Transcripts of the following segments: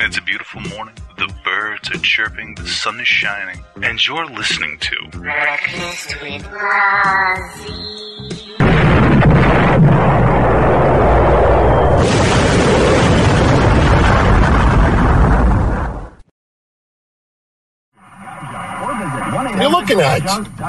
It's a beautiful morning. The birds are chirping, the sun is shining, and you're listening to Breakfast with Ozzy. What are you looking at?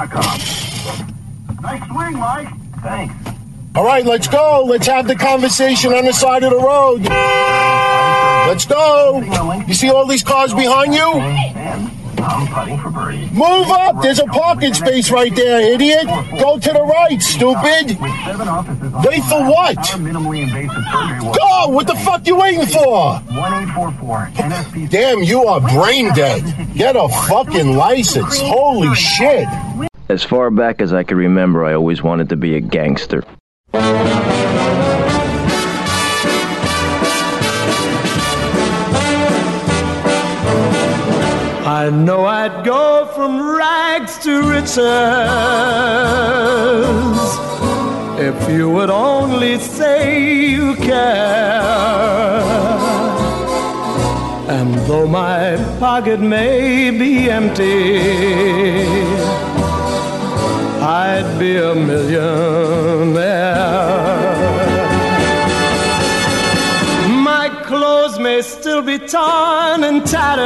Nice swing, Mike. Thanks. All right, let's go. Let's have the conversation on the side of the road. Let's go. You see all these cars behind you? And I'm putting for birdie. Move up. There's a parking space right there, idiot. Go to the right, stupid. With 7 offices on Wait for what? our minimally invasive surgery. Go. What the fuck you waiting for? 1844 NSP. Damn, you are brain dead. Get a fucking license. Holy shit. As far back as I can remember, I always wanted to be a gangster. I know I'd go from rags to riches if you would only say you care. And though my pocket may be empty, I'd be a millionaire. My clothes may still be torn and tattered.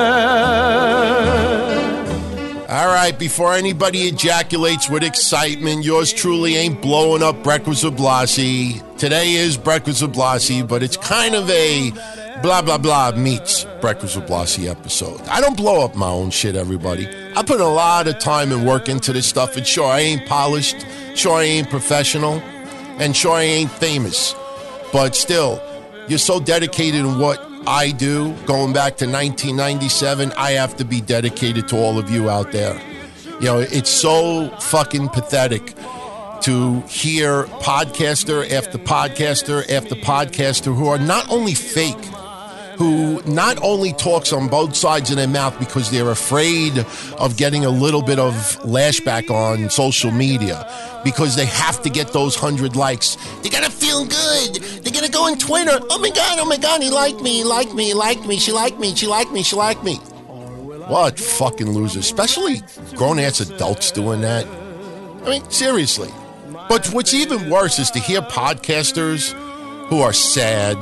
All right, before anybody ejaculates with excitement, yours truly ain't blowing up Breakfast with Blassie. Today is Breakfast with Blassie, but it's kind of a blah, blah, blah meets Breakfast with Blassie episode. I don't blow up my own shit, everybody. I put a lot of time and work into this stuff, and sure, I ain't polished, sure, I ain't professional, and sure, I ain't famous. But still, you're so dedicated in what I do, going back to 1997, I have to be dedicated to all of you out there. You know, it's so fucking pathetic to hear podcaster after podcaster after podcaster who are not only fake, who not only talks on both sides of their mouth because they're afraid of getting a little bit of lashback on social media, because they have to get those 100 likes. They're gonna feel good. They're gonna go on Twitter. Oh my God, he liked me, she liked me, she liked me. What fucking losers, especially grown-ass adults doing that. I mean, seriously. But what's even worse is to hear podcasters who are sad,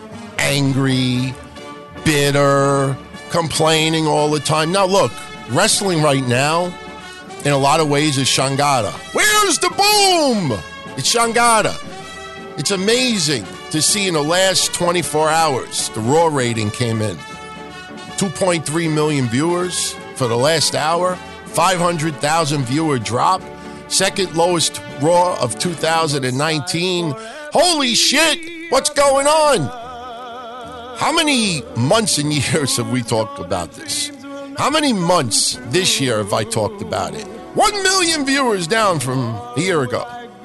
angry, bitter, complaining all the time. Now look, wrestling right now, in a lot of ways, is Shangada. Where's the boom? It's Shangada. It's amazing to see in the last 24 hours, the Raw rating came in. 2.3 million viewers for the last hour, 500,000 viewer drop, second lowest Raw of 2019. Holy shit, what's going on? How many months and years have we talked about this? How many months this year have I talked about it? 1 million viewers down from a year ago.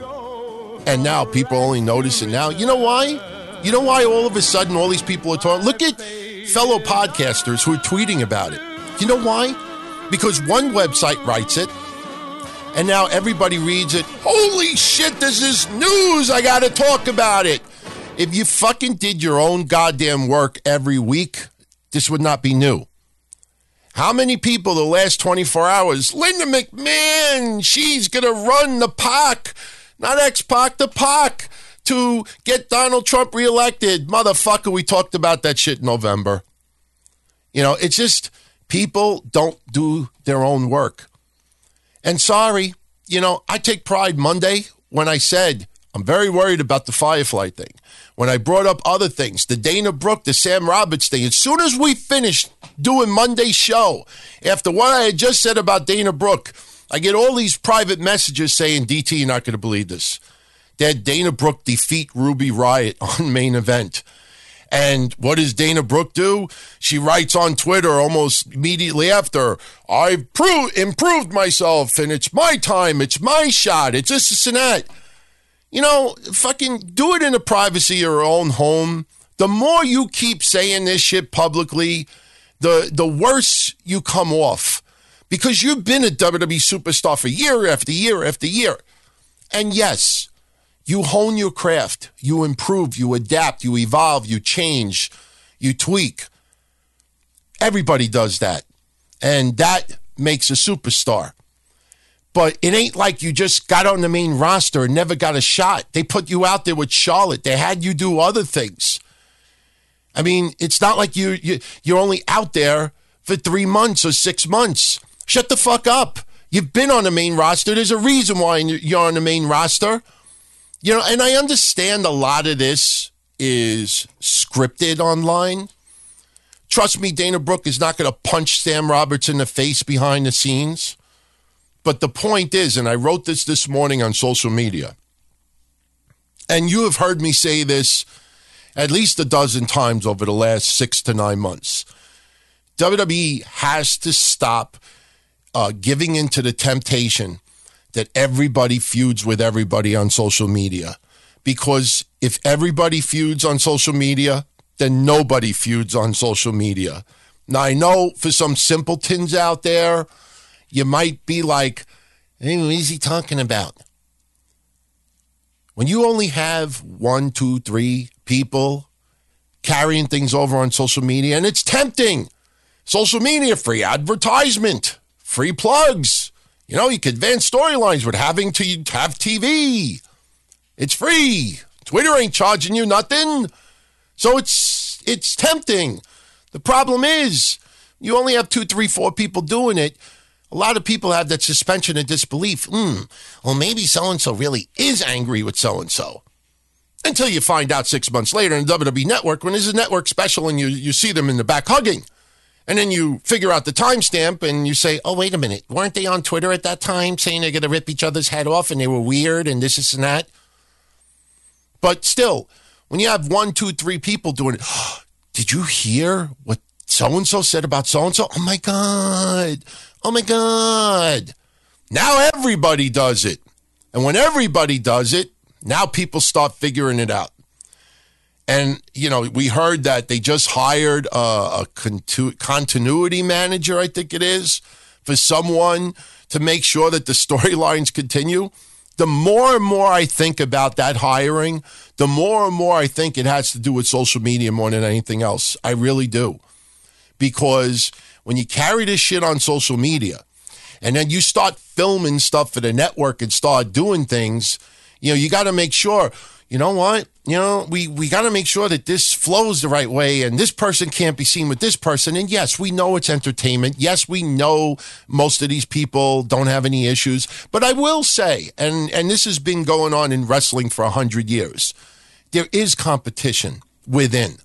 And now people only notice it now. You know why? You know why all of a sudden all these people are talking? Look at fellow podcasters who are tweeting about it. You know why? Because one website writes it, and now everybody reads it. Holy shit, this is news. I got to talk about it. If you fucking did your own goddamn work every week, this would not be new. How many people the last 24 hours? Linda McMahon, she's going to run the PAC, not X-Pac, the PAC, to get Donald Trump reelected. Motherfucker, we talked about that shit in November. You know, it's just people don't do their own work. And sorry, you know, I take pride Monday when I said, I'm very worried about the Firefly thing. When I brought up other things, the Dana Brooke, the Sam Roberts thing, as soon as we finished doing Monday's show, after what I had just said about Dana Brooke, I get all these private messages saying, DT, you're not going to believe this. That Dana Brooke defeat Ruby Riott on Main Event. And what does Dana Brooke do? She writes on Twitter almost immediately after, I've improved myself, and it's my time, it's my shot, it's this and that. You know, fucking do it in the privacy of your own home. The more you keep saying this shit publicly, the worse you come off. Because you've been a WWE superstar for year after year after year. And yes, you hone your craft, you improve, you adapt, you evolve, you change, you tweak. Everybody does that. And that makes a superstar. But it ain't like you just got on the main roster and never got a shot. They put you out there with Charlotte. They had you do other things. I mean, it's not like you're only out there for 3 months or 6 months. Shut the fuck up. You've been on the main roster. There's a reason why you're on the main roster. You know, and I understand a lot of this is scripted online. Trust me, Dana Brooke is not going to punch Sam Roberts in the face behind the scenes. But the point is, and I wrote this morning on social media, and you have heard me say this at least a dozen times over the last 6 to 9 months. WWE has to stop giving into the temptation that everybody feuds with everybody on social media. Because if everybody feuds on social media, then nobody feuds on social media. Now, I know for some simpletons out there, you might be like, hey, what is he talking about? When you only have 1, 2, 3 people carrying things over on social media, and it's tempting. Social media, free advertisement, free plugs. You know, you could advance storylines with having to have TV. It's free. Twitter ain't charging you nothing. So it's tempting. The problem is you only have 2, 3, 4 people doing it. A lot of people have that suspension of disbelief. Well, maybe so-and-so really is angry with so-and-so. Until you find out 6 months later in WWE Network, when there's a network special and you see them in the back hugging. And then you figure out the timestamp and you say, oh, wait a minute. Weren't they on Twitter at that time saying they're going to rip each other's head off and they were weird and this and that? But still, when you have 1, 2, 3 people doing it, did you hear what so-and-so said about so-and-so? Oh, my God. Oh, my God. Now everybody does it. And when everybody does it, now people start figuring it out. And, you know, we heard that they just hired a continuity manager, I think it is, for someone to make sure that the storylines continue. The more and more I think about that hiring, the more and more I think it has to do with social media more than anything else. I really do. Because when you carry this shit on social media and then you start filming stuff for the network and start doing things, you know, you got to make sure, you know what? You know, we got to make sure that this flows the right way and this person can't be seen with this person. And yes, we know it's entertainment. Yes, we know most of these people don't have any issues. But I will say, and this has been going on in wrestling for 100 years, there is competition within.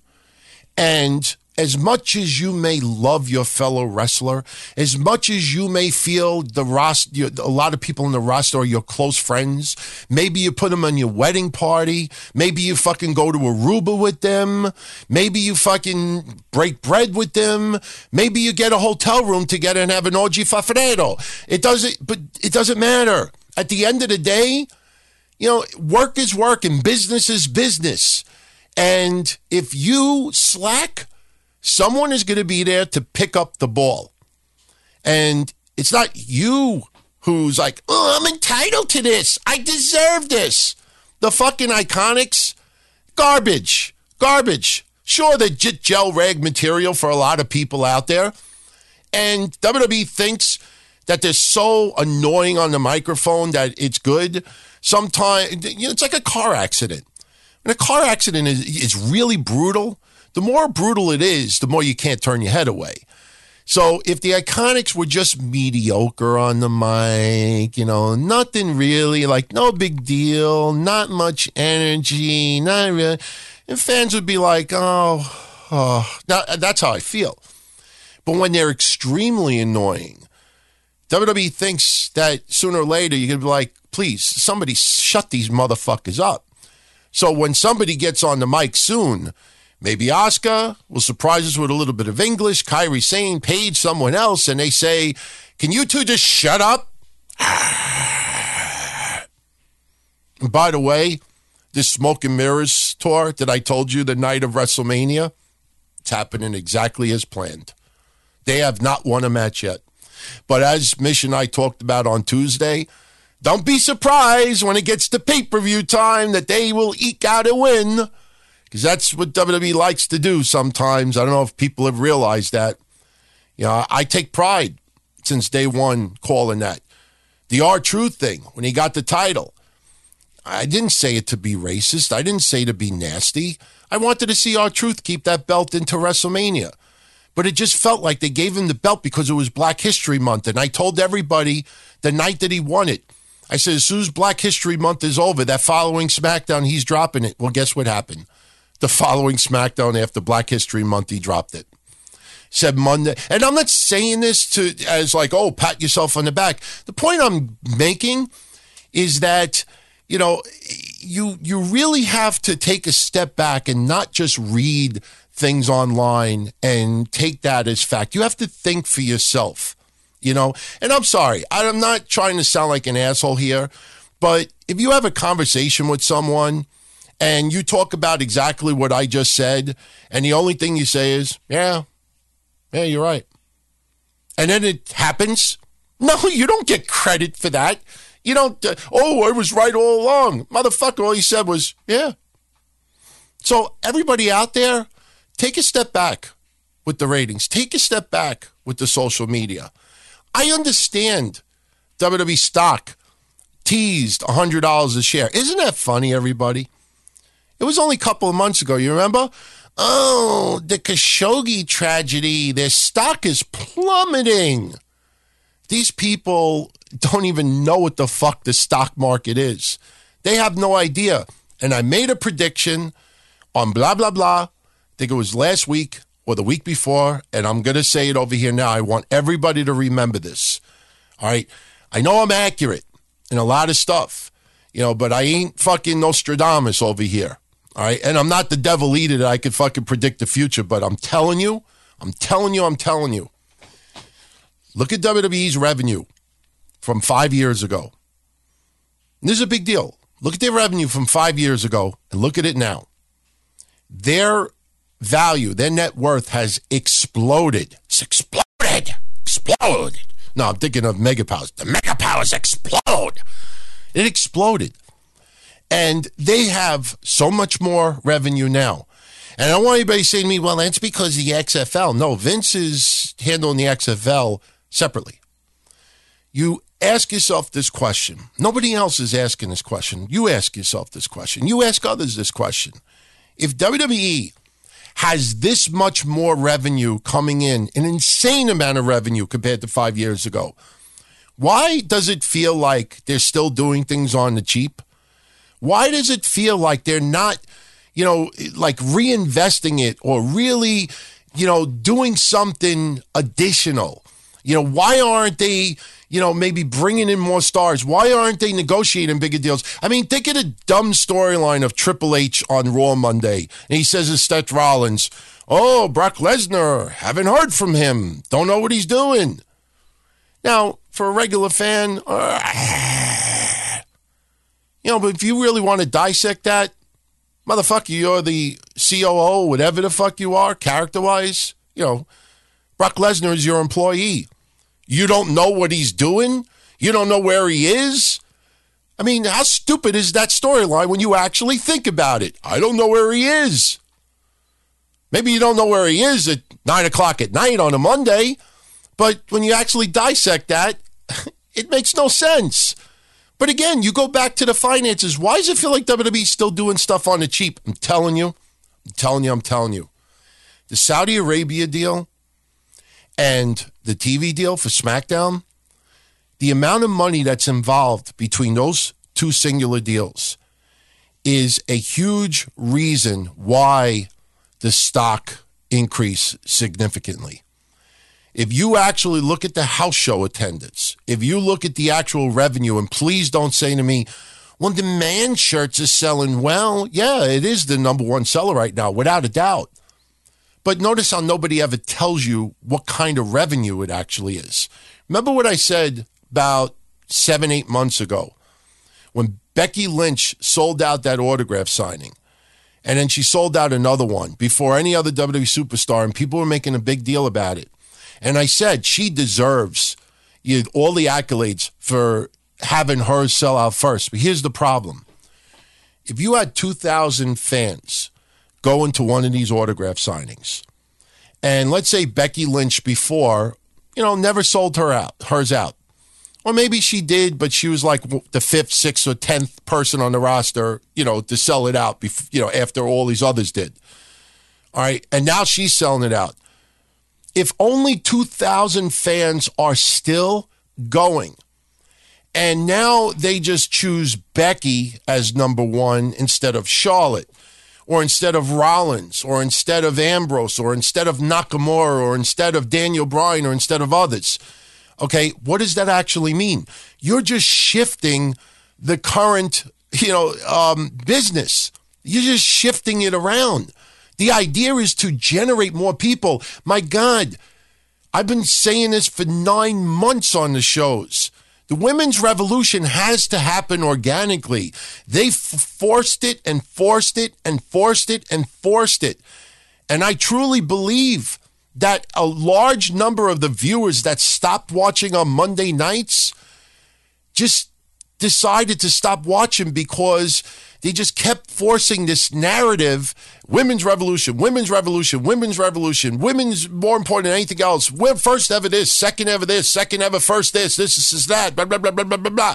And as much as you may love your fellow wrestler, as much as you may feel the roster, a lot of people in the roster are your close friends, maybe you put them on your wedding party, maybe you fucking go to Aruba with them, maybe you fucking break bread with them, maybe you get a hotel room together and have an orgy fafredo. It doesn't matter. At the end of the day, you know, work is work and business is business. And if you slack, someone is going to be there to pick up the ball. And it's not you who's like, oh, I'm entitled to this. I deserve this. The fucking Iconics, garbage. Sure, they're gel rag material for a lot of people out there. And WWE thinks that they're so annoying on the microphone that it's good. Sometimes, you know, it's like a car accident. When a car accident is really brutal, the more brutal it is, the more you can't turn your head away. So if the Iconics were just mediocre on the mic, you know, nothing really, like no big deal, not much energy, not really, and fans would be like, oh. Now, that's how I feel. But when they're extremely annoying, WWE thinks that sooner or later you're going to be like, please, somebody shut these motherfuckers up. So when somebody gets on the mic soon, maybe Asuka will surprise us with a little bit of English, Kairi Sane, Paige, someone else, and they say, can you two just shut up? And by the way, this Smoke and Mirrors tour that I told you the night of WrestleMania, it's happening exactly as planned. They have not won a match yet. But as Mish and I talked about on Tuesday, don't be surprised when it gets to pay-per-view time that they will eke out a win. Because that's what WWE likes to do sometimes. I don't know if people have realized that. You know, I take pride since day one calling that. The R-Truth thing, when he got the title, I didn't say it to be racist. I didn't say to be nasty. I wanted to see R-Truth keep that belt into WrestleMania. But it just felt like they gave him the belt because it was Black History Month. And I told everybody the night that he won it, I said, as soon as Black History Month is over, that following SmackDown, he's dropping it. Well, guess what happened? The following SmackDown after Black History Month, he dropped it. Said Monday. And I'm not saying this as like, oh, pat yourself on the back. The point I'm making is that, you know, you really have to take a step back and not just read things online and take that as fact. You have to think for yourself, you know. And I'm sorry, I'm not trying to sound like an asshole here, but if you have a conversation with someone and you talk about exactly what I just said, and the only thing you say is, yeah, you're right. And then it happens. No, you don't get credit for that. You don't, I was right all along. Motherfucker, all you said was, yeah. So everybody out there, take a step back with the ratings. Take a step back with the social media. I understand WWE stock teased $100 a share. Isn't that funny, everybody? It was only a couple of months ago, you remember? Oh, the Khashoggi tragedy, their stock is plummeting. These people don't even know what the fuck the stock market is. They have no idea. And I made a prediction on blah, blah, blah. I think it was last week or the week before, and I'm going to say it over here now. I want everybody to remember this. All right? I know I'm accurate in a lot of stuff, you know, but I ain't fucking Nostradamus over here. All right? And I'm not the devil eater that I could fucking predict the future, but I'm telling you. Look at WWE's revenue from 5 years ago. And this is a big deal. Look at their revenue from 5 years ago and look at it now. Their value, their net worth has exploded. It's exploded. No, I'm thinking of Mega Powers. The Mega Powers explode. It exploded. And they have so much more revenue now. And I don't want anybody saying to me, well, that's because of the XFL. No, Vince is handling the XFL separately. You ask yourself this question. Nobody else is asking this question. You ask yourself this question. You ask others this question. If WWE has this much more revenue coming in, an insane amount of revenue compared to 5 years ago, why does it feel like they're still doing things on the cheap? Why does it feel like they're not, you know, like reinvesting it or really, you know, doing something additional? You know, why aren't they, you know, maybe bringing in more stars? Why aren't they negotiating bigger deals? I mean, think of the dumb storyline of Triple H on Raw Monday. And he says to Seth Rollins, oh, Brock Lesnar, haven't heard from him. Don't know what he's doing. Now, for a regular fan, you know, but if you really want to dissect that, motherfucker, you're the COO, whatever the fuck you are, character-wise, you know, Brock Lesnar is your employee. You don't know what he's doing? You don't know where he is? I mean, how stupid is that storyline when you actually think about it? I don't know where he is. Maybe you don't know where he is at 9 o'clock at night on a Monday, but when you actually dissect that, it makes no sense. But again, you go back to the finances. Why does it feel like WWE's still doing stuff on the cheap? I'm telling you. The Saudi Arabia deal and the TV deal for SmackDown, the amount of money that's involved between those two singular deals is a huge reason why the stock increased significantly. If you actually look at the house show attendance, if you look at the actual revenue, and please don't say to me, well, the man shirts are selling well. Yeah, it is the number one seller right now, without a doubt. But notice how nobody ever tells you what kind of revenue it actually is. Remember what I said about 7-8 months ago when Becky Lynch sold out that autograph signing, and then she sold out another one before any other WWE superstar, and people were making a big deal about it. And I said she deserves all the accolades for having her sell out first. But here's the problem. If you had 2,000 fans go into one of these autograph signings, and let's say Becky Lynch before, never sold hers out. Or maybe she did, but she was like the 5th, 6th, or 10th person on the roster, to sell it out, after all these others did. All right, and now she's selling it out. If only 2,000 fans are still going, and now they just choose Becky as number one instead of Charlotte, or instead of Rollins, or instead of Ambrose, or instead of Nakamura, or instead of Daniel Bryan, or instead of others. Okay, what does that actually mean? You're just shifting the current, business. You're just shifting it around. The idea is to generate more people. My God, I've been saying this for 9 months on the shows. The women's revolution has to happen organically. They forced it and forced it and forced it and forced it. And I truly believe that a large number of the viewers that stopped watching on Monday nights just decided to stop watching because they just kept forcing this narrative, women's revolution, women's revolution, women's revolution, women's more important than anything else. We're first ever this, second ever this, second ever first this is that, blah, blah, blah, blah, blah, blah, blah.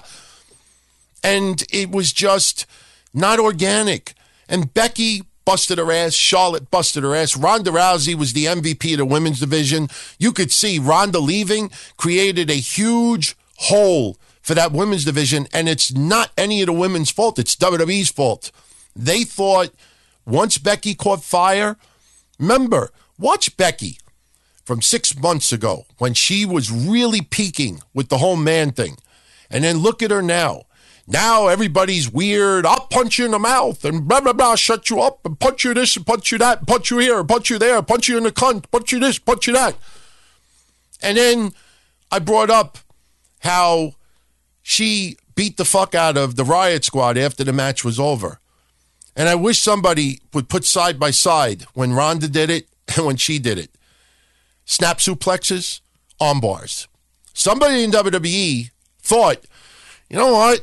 And it was just not organic. And Becky busted her ass. Charlotte busted her ass. Ronda Rousey was the MVP of the women's division. You could see Ronda leaving created a huge hole for that women's division, and it's not any of the women's fault. It's WWE's fault. They thought once Becky caught fire, remember, watch Becky from 6 months ago when she was really peaking with the whole man thing, and then look at her now. Now everybody's weird. I'll punch you in the mouth and blah, blah, blah, shut you up and punch you this and punch you that, punch you here, punch you there, punch you in the cunt, punch you this, punch you that. And then I brought up how she beat the fuck out of the Riot Squad after the match was over. And I wish somebody would put side by side when Ronda did it and when she did it. Snap suplexes, arm bars. Somebody in WWE thought, you know what?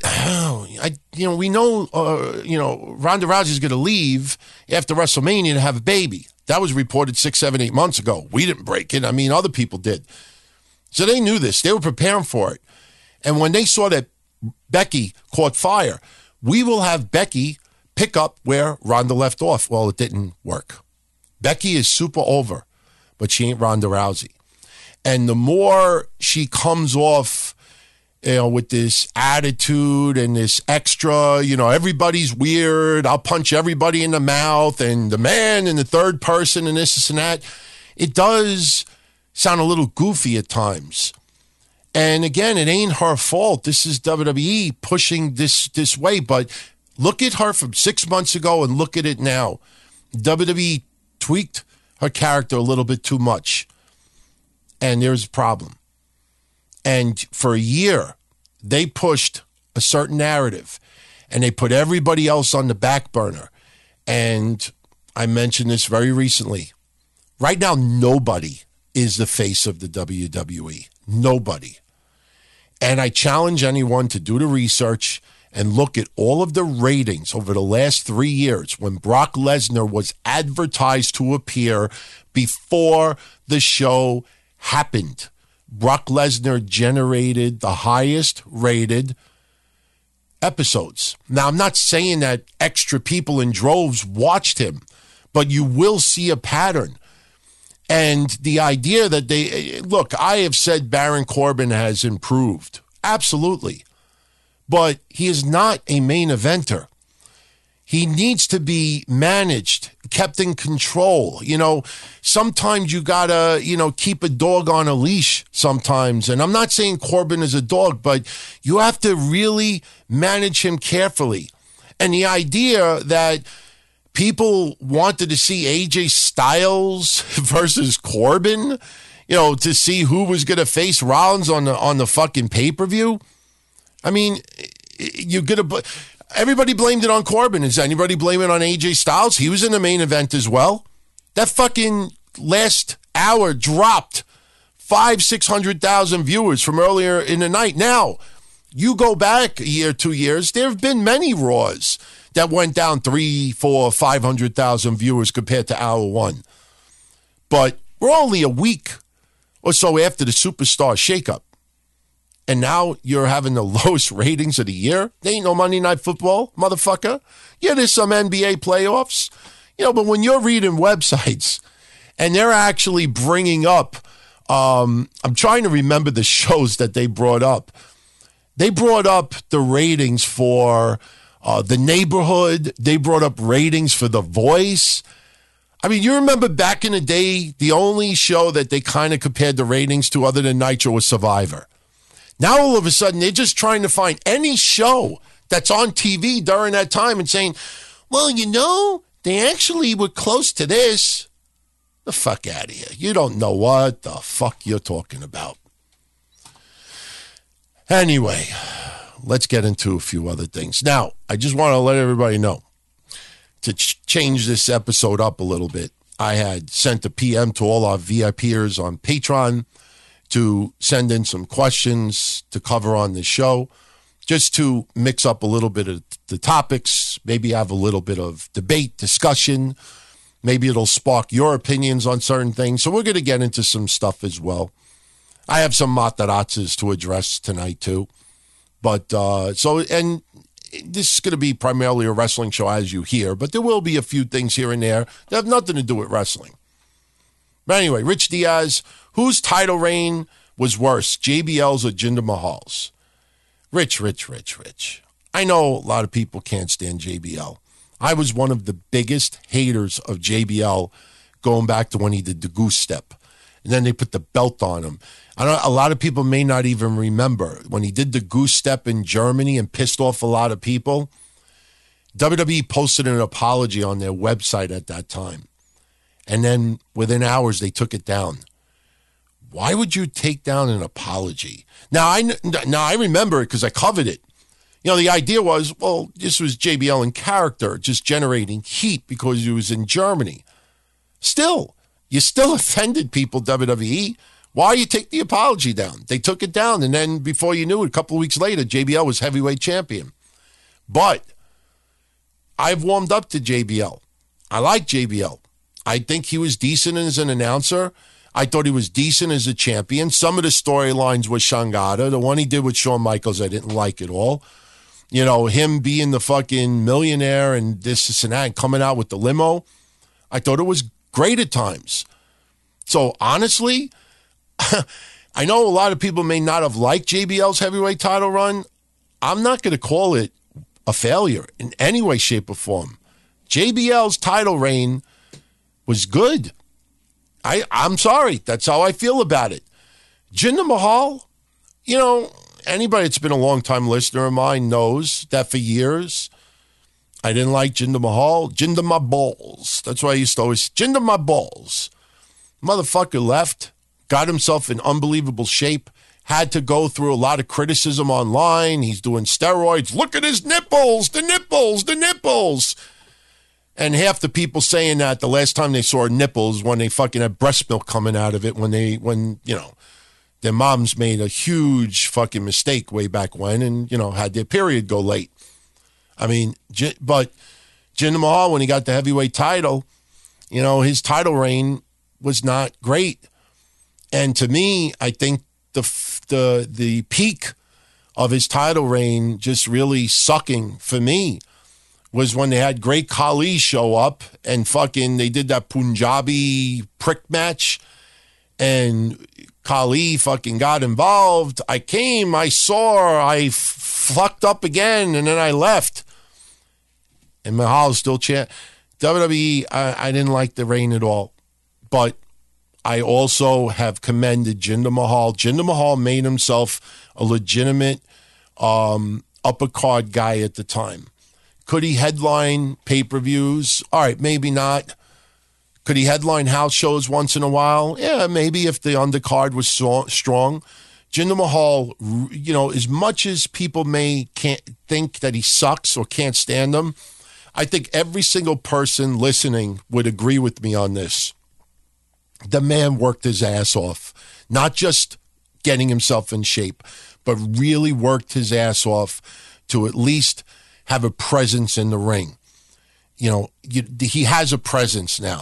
We know, Ronda Rousey's going to leave after WrestleMania to have a baby. That was reported 6, 7, 8 months ago. We didn't break it. I mean, other people did. So they knew this. They were preparing for it. And when they saw that Becky caught fire, we will have Becky pick up where Ronda left off. Well, it didn't work. Becky is super over, but she ain't Ronda Rousey. And the more she comes off, with this attitude and this extra, everybody's weird. I'll punch everybody in the mouth and the man and the third person and this and that. It does sound a little goofy at times. And again, it ain't her fault. This is WWE pushing this way. But look at her from 6 months ago and look at it now. WWE tweaked her character a little bit too much. And there's a problem. And for a year, they pushed a certain narrative and they put everybody else on the back burner. And I mentioned this very recently. Right now, nobody is the face of the WWE. Nobody. And I challenge anyone to do the research and look at all of the ratings over the last 3 years when Brock Lesnar was advertised to appear before the show happened. Brock Lesnar generated the highest rated episodes. Now, I'm not saying that extra people in droves watched him, but you will see a pattern. And the idea that I have said Baron Corbin has improved. Absolutely. But he is not a main eventer. He needs to be managed, kept in control. Sometimes you gotta, keep a dog on a leash sometimes. And I'm not saying Corbin is a dog, but you have to really manage him carefully. And the idea that people wanted to see AJ Styles versus Corbin, to see who was going to face Rollins on the fucking pay-per-view. I mean, everybody blamed it on Corbin. Is anybody blaming it on AJ Styles? He was in the main event as well. That fucking last hour dropped 500,000-600,000 viewers from earlier in the night. Now, you go back a year, 2 years, there have been many Raws that went down 300,000, 400,000, 500,000 viewers compared to hour one. But We're only a week or so after the Superstar shakeup. And now you're having the lowest ratings of the year? There ain't no Monday Night Football, motherfucker. Yeah, there's some NBA playoffs. But when you're reading websites and they're actually bringing up, I'm trying to remember the shows that they brought up. They brought up the ratings for The Neighborhood. They brought up ratings for The Voice. I mean, you remember back in the day, the only show that they kind of compared the ratings to other than Nitro was Survivor. Now, all of a sudden, they're just trying to find any show that's on TV during that time and saying, well, they actually were close to this. The fuck out of here. You don't know what the fuck you're talking about. Anyway, let's get into a few other things. Now, I just want to let everybody know, to change this episode up a little bit, I had sent a PM to all our VIPers on Patreon to send in some questions to cover on this show, just to mix up a little bit of the topics, maybe have a little bit of debate, discussion. Maybe it'll spark your opinions on certain things. So we're going to get into some stuff as well. I have some matarazzas to address tonight too. But and this is going to be primarily a wrestling show as you hear, but there will be a few things here and there that have nothing to do with wrestling. But anyway, Rich Diaz, whose title reign was worse, JBL's or Jinder Mahal's? Rich. I know a lot of people can't stand JBL. I was one of the biggest haters of JBL going back to when he did the goose step. And then they put the belt on him. A lot of people may not even remember when he did the goose step in Germany and pissed off a lot of people. WWE posted an apology on their website at that time. And then within hours, they took it down. Why would you take down an apology? Now I remember it because I covered it. The idea was, well, this was JBL in character, just generating heat because he was in Germany. You still offended people, WWE. Why you take the apology down? They took it down, and then before you knew it, a couple of weeks later, JBL was heavyweight champion. But I've warmed up to JBL. I like JBL. I think he was decent as an announcer. I thought he was decent as a champion. Some of the storylines with Shangada, the one he did with Shawn Michaels, I didn't like at all. Him being the fucking millionaire and this and that and coming out with the limo. I thought it was great at times. So honestly, I know a lot of people may not have liked JBL's heavyweight title run. I'm not going to call it a failure in any way, shape, or form. JBL's title reign was good. I'm sorry. That's how I feel about it. Jinder Mahal, anybody that's been a long-time listener of mine knows that for years, I didn't like Jinder Mahal. Jinder my balls. That's why I used to always, Jinder my balls. Motherfucker left, got himself in unbelievable shape, had to go through a lot of criticism online. He's doing steroids. Look at his nipples, the nipples. And half the people saying that the last time they saw nipples when they fucking had breast milk coming out of it when their moms made a huge fucking mistake way back when and, had their period go late. I mean, but Jinder Mahal, when he got the heavyweight title, his title reign was not great. And to me, I think the peak of his title reign just really sucking for me was when they had Great Khali show up and fucking they did that Punjabi prick match and Khali fucking got involved. I came, I saw, I fucked up again, and then I left. And Mahal still WWE, I didn't like the reign at all. But I also have commended Jinder Mahal. Jinder Mahal made himself a legitimate upper card guy at the time. Could he headline pay-per-views? All right, maybe not. Could he headline house shows once in a while? Yeah, maybe if the undercard was strong. Jinder Mahal, as much as people can't think that he sucks or can't stand him, I think every single person listening would agree with me on this. The man worked his ass off, not just getting himself in shape, but really worked his ass off to at least have a presence in the ring. He has a presence now.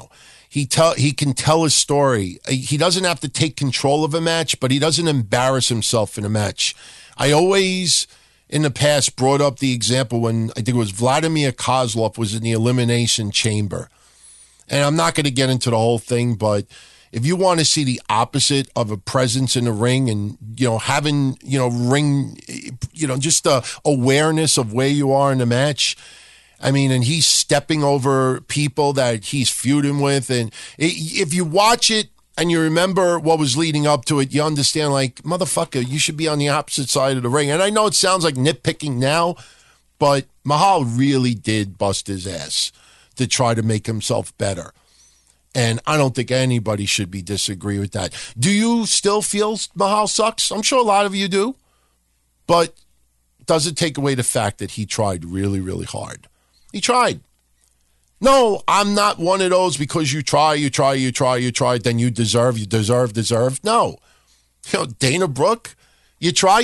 He can tell a story. He doesn't have to take control of a match, but he doesn't embarrass himself in a match. I always, in the past, brought up the example when I think it was Vladimir Kozlov was in the Elimination Chamber. And I'm not going to get into the whole thing, but if you want to see the opposite of a presence in the ring and, having, ring, just the awareness of where you are in the match, I mean, and he's stepping over people that he's feuding with. And if you watch it and you remember what was leading up to it, you understand, like, motherfucker, you should be on the opposite side of the ring. And I know it sounds like nitpicking now, but Mahal really did bust his ass to try to make himself better. And I don't think anybody should be disagree with that. Do you still feel Mahal sucks? I'm sure a lot of you do. But does it take away the fact that he tried really, really hard? He tried. No, I'm not one of those because you try, then you deserve. No. Dana Brooke, you try.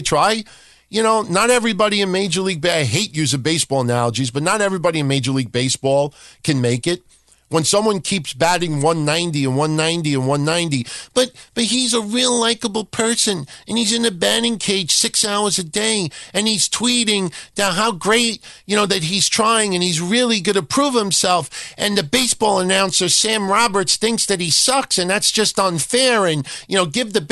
Not everybody in Major League, I hate using baseball analogies, but not everybody in Major League Baseball can make it. When someone keeps batting 190 and 190 and 190, but he's a real likable person, and he's in the batting cage 6 hours a day, and he's tweeting down how great, that he's trying, and he's really going to prove himself, and the baseball announcer, Sam Roberts, thinks that he sucks, and that's just unfair, and, give the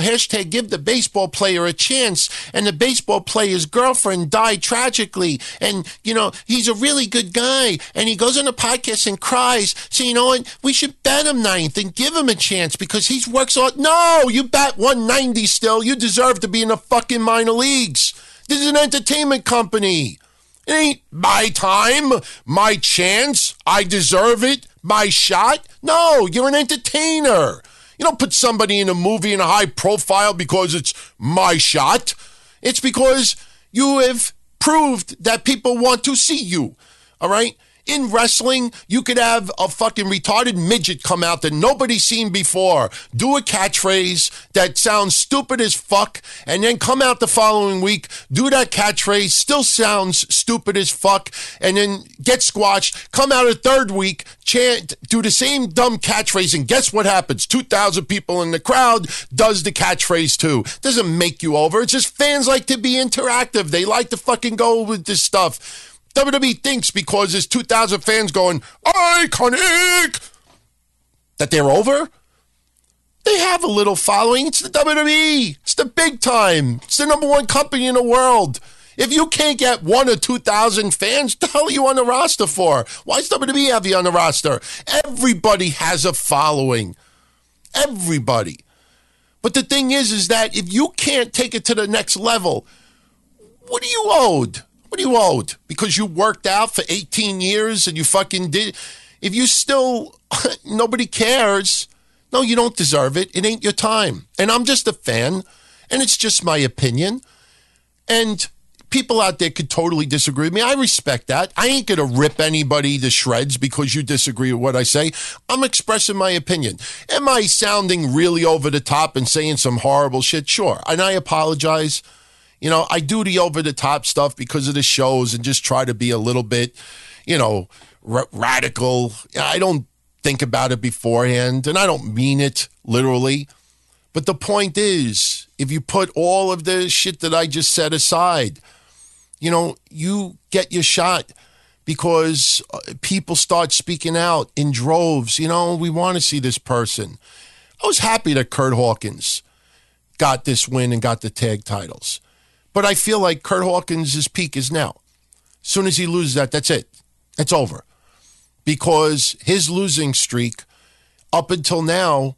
baseball player a chance, and the baseball player's girlfriend died tragically, and, he's a really good guy, and he goes on a podcast and cries. So you know what? We should bet him ninth and give him a chance because he works on. No, you bat 190 still. You deserve to be in the fucking minor leagues. This is an entertainment company. It ain't my time, my chance. I deserve it. My shot. No, you're an entertainer. You don't put somebody in a movie in a high profile because it's my shot. It's because you have proved that people want to see you. All right? In wrestling, you could have a fucking retarded midget come out that nobody's seen before, do a catchphrase that sounds stupid as fuck, and then come out the following week, do that catchphrase, still sounds stupid as fuck, and then get squashed, come out a third week, chant, do the same dumb catchphrase, and guess what happens? 2,000 people in the crowd does the catchphrase too. Doesn't make you over. It's just fans like to be interactive. They like to fucking go with this stuff. WWE thinks because there's 2,000 fans going, iconic, that they're over. They have a little following. It's the WWE. It's the big time. It's the number one company in the world. If you can't get 1,000 or 2,000 fans, what the hell are you on the roster for? Why does WWE have you on the roster? Everybody has a following. Everybody. But the thing is that if you can't take it to the next level, what are you owed? What are you owed? Because you worked out for 18 years and you fucking did. If you still, nobody cares. No, you don't deserve it. It ain't your time. And I'm just a fan. And it's just my opinion. And people out there could totally disagree with me. I respect that. I ain't going to rip anybody to shreds because you disagree with what I say. I'm expressing my opinion. Am I sounding really over the top and saying some horrible shit? Sure. And I apologize. I do the over-the-top stuff because of the shows and just try to be a little bit, radical. I don't think about it beforehand, and I don't mean it literally. But the point is, if you put all of the shit that I just said aside, you get your shot because people start speaking out in droves. We want to see this person. I was happy that Kurt Hawkins got this win and got the tag titles. But I feel like Kurt Hawkins' peak is now. As soon as he loses that, that's it. It's over. Because his losing streak up until now,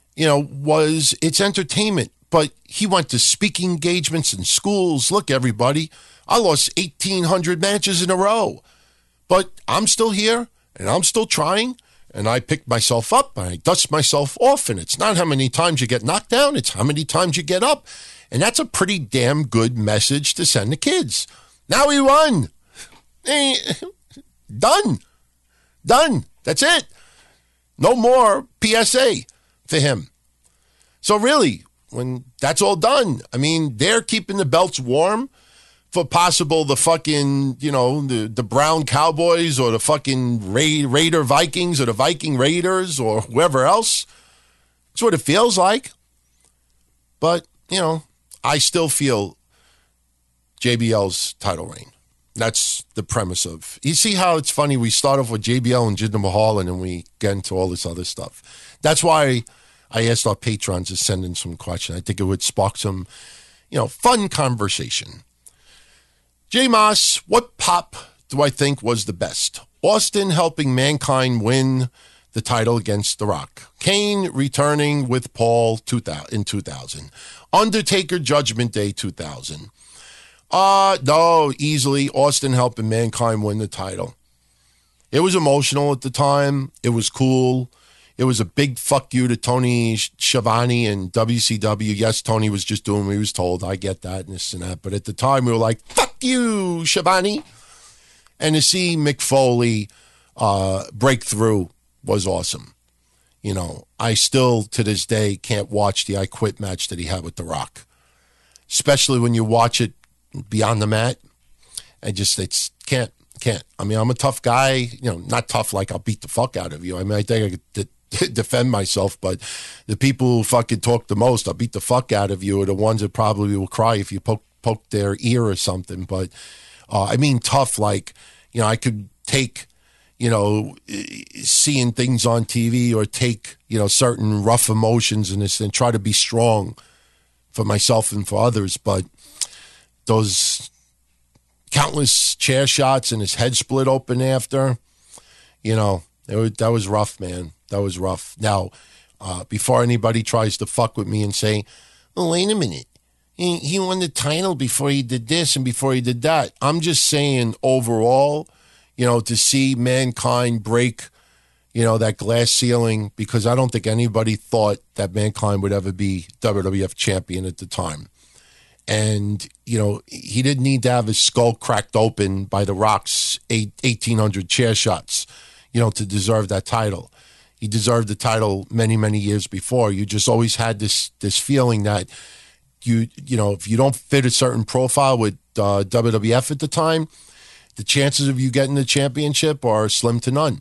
it's entertainment. But he went to speaking engagements in schools. Look, everybody, I lost 1,800 matches in a row. But I'm still here, and I'm still trying, and I pick myself up, and I dust myself off, and it's not how many times you get knocked down, it's how many times you get up. And that's a pretty damn good message to send the kids. Now we won. Done. That's it. No more PSA for him. So really, when that's all done, they're keeping the belts warm for possible the fucking, the Brown Cowboys or the fucking Raider Vikings or the Viking Raiders or whoever else. That's what it feels like. But, I still feel JBL's title reign. That's the premise of. You see how it's funny? We start off with JBL and Jinder Mahal, and then we get into all this other stuff. That's why I asked our patrons to send in some questions. I think it would spark some, fun conversation. J. Moss, what pop do I think was the best? Austin helping Mankind win the title against The Rock. Kane returning with Paul in 2000. Undertaker Judgment Day 2000. No, easily Austin helping Mankind win the title. It was emotional at the time. It was cool. It was a big fuck you to Tony Schiavone and WCW. Yes, Tony was just doing what he was told. I get that and this and that. But at the time, we were like, fuck you, Schiavone. And to see Mick Foley break through was awesome. I still, to this day, can't watch the I Quit match that he had with The Rock. Especially when you watch it beyond the mat. It's can't. I mean, I'm a tough guy, not tough like I'll beat the fuck out of you. I mean, I think I could defend myself, but the people who fucking talk the most, I'll beat the fuck out of you, are the ones that probably will cry if you poke their ear or something. But I mean tough like, I could take, seeing things on TV or take, certain rough emotions in this and try to be strong for myself and for others. But those countless chair shots and his head split open after, that was rough, man. That was rough. Now, before anybody tries to fuck with me and say, oh, wait a minute, he won the title before he did this and before he did that. I'm just saying overall, to see Mankind break, that glass ceiling, because I don't think anybody thought that Mankind would ever be WWF champion at the time. And, he didn't need to have his skull cracked open by The Rock's 1,800 chair shots, to deserve that title. He deserved the title many, many years before. You just always had this feeling that if you don't fit a certain profile with WWF at the time, the chances of you getting the championship are slim to none.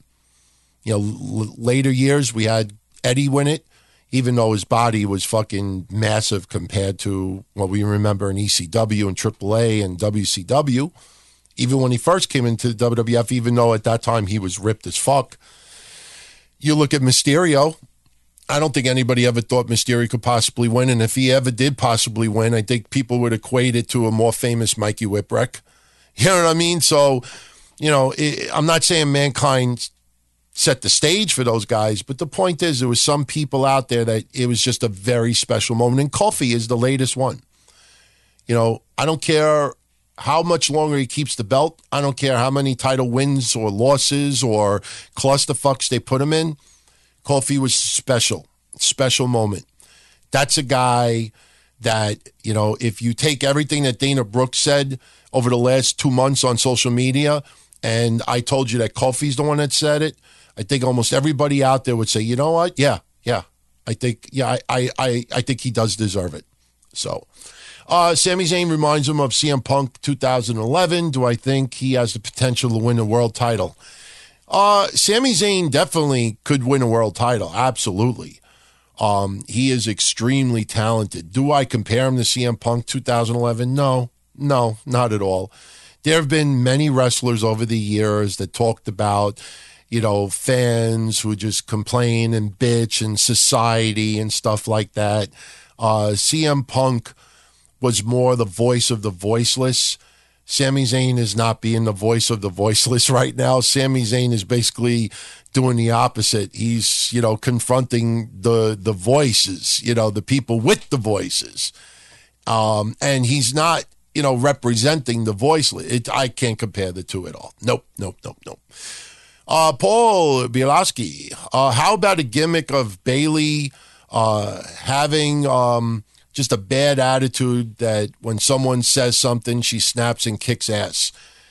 Later years, we had Eddie win it, even though his body was fucking massive compared to what we remember in ECW and AAA and WCW. Even when he first came into the WWF, even though at that time he was ripped as fuck. You look at Mysterio. I don't think anybody ever thought Mysterio could possibly win. And if he ever did possibly win, I think people would equate it to a more famous Mikey Whipwreck. You know what I mean? So, I'm not saying Mankind set the stage for those guys, but the point is there was some people out there that it was just a very special moment. And Kofi is the latest one. I don't care how much longer he keeps the belt. I don't care how many title wins or losses or clusterfucks they put him in. Kofi was special moment. That's a guy that, if you take everything that Dana Brooks said over the last 2 months on social media, and I told you that Kofi's the one that said it, I think almost everybody out there would say, you know what? Yeah. I think he does deserve it. So, Sami Zayn reminds him of CM Punk 2011. Do I think he has the potential to win a world title? Sami Zayn definitely could win a world title. Absolutely. He is extremely talented. Do I compare him to CM Punk 2011? No, not at all. There have been many wrestlers over the years that talked about, fans who just complain and bitch and society and stuff like that. CM Punk was more the voice of the voiceless. Sami Zayn is not being the voice of the voiceless right now. Sami Zayn is basically doing the opposite. He's, confronting the voices, the people with the voices. And he's not, representing the voiceless. I can't compare the two at all. Nope. Paul Bielowski, how about a gimmick of Bayley having just a bad attitude that when someone says something, she snaps and kicks ass?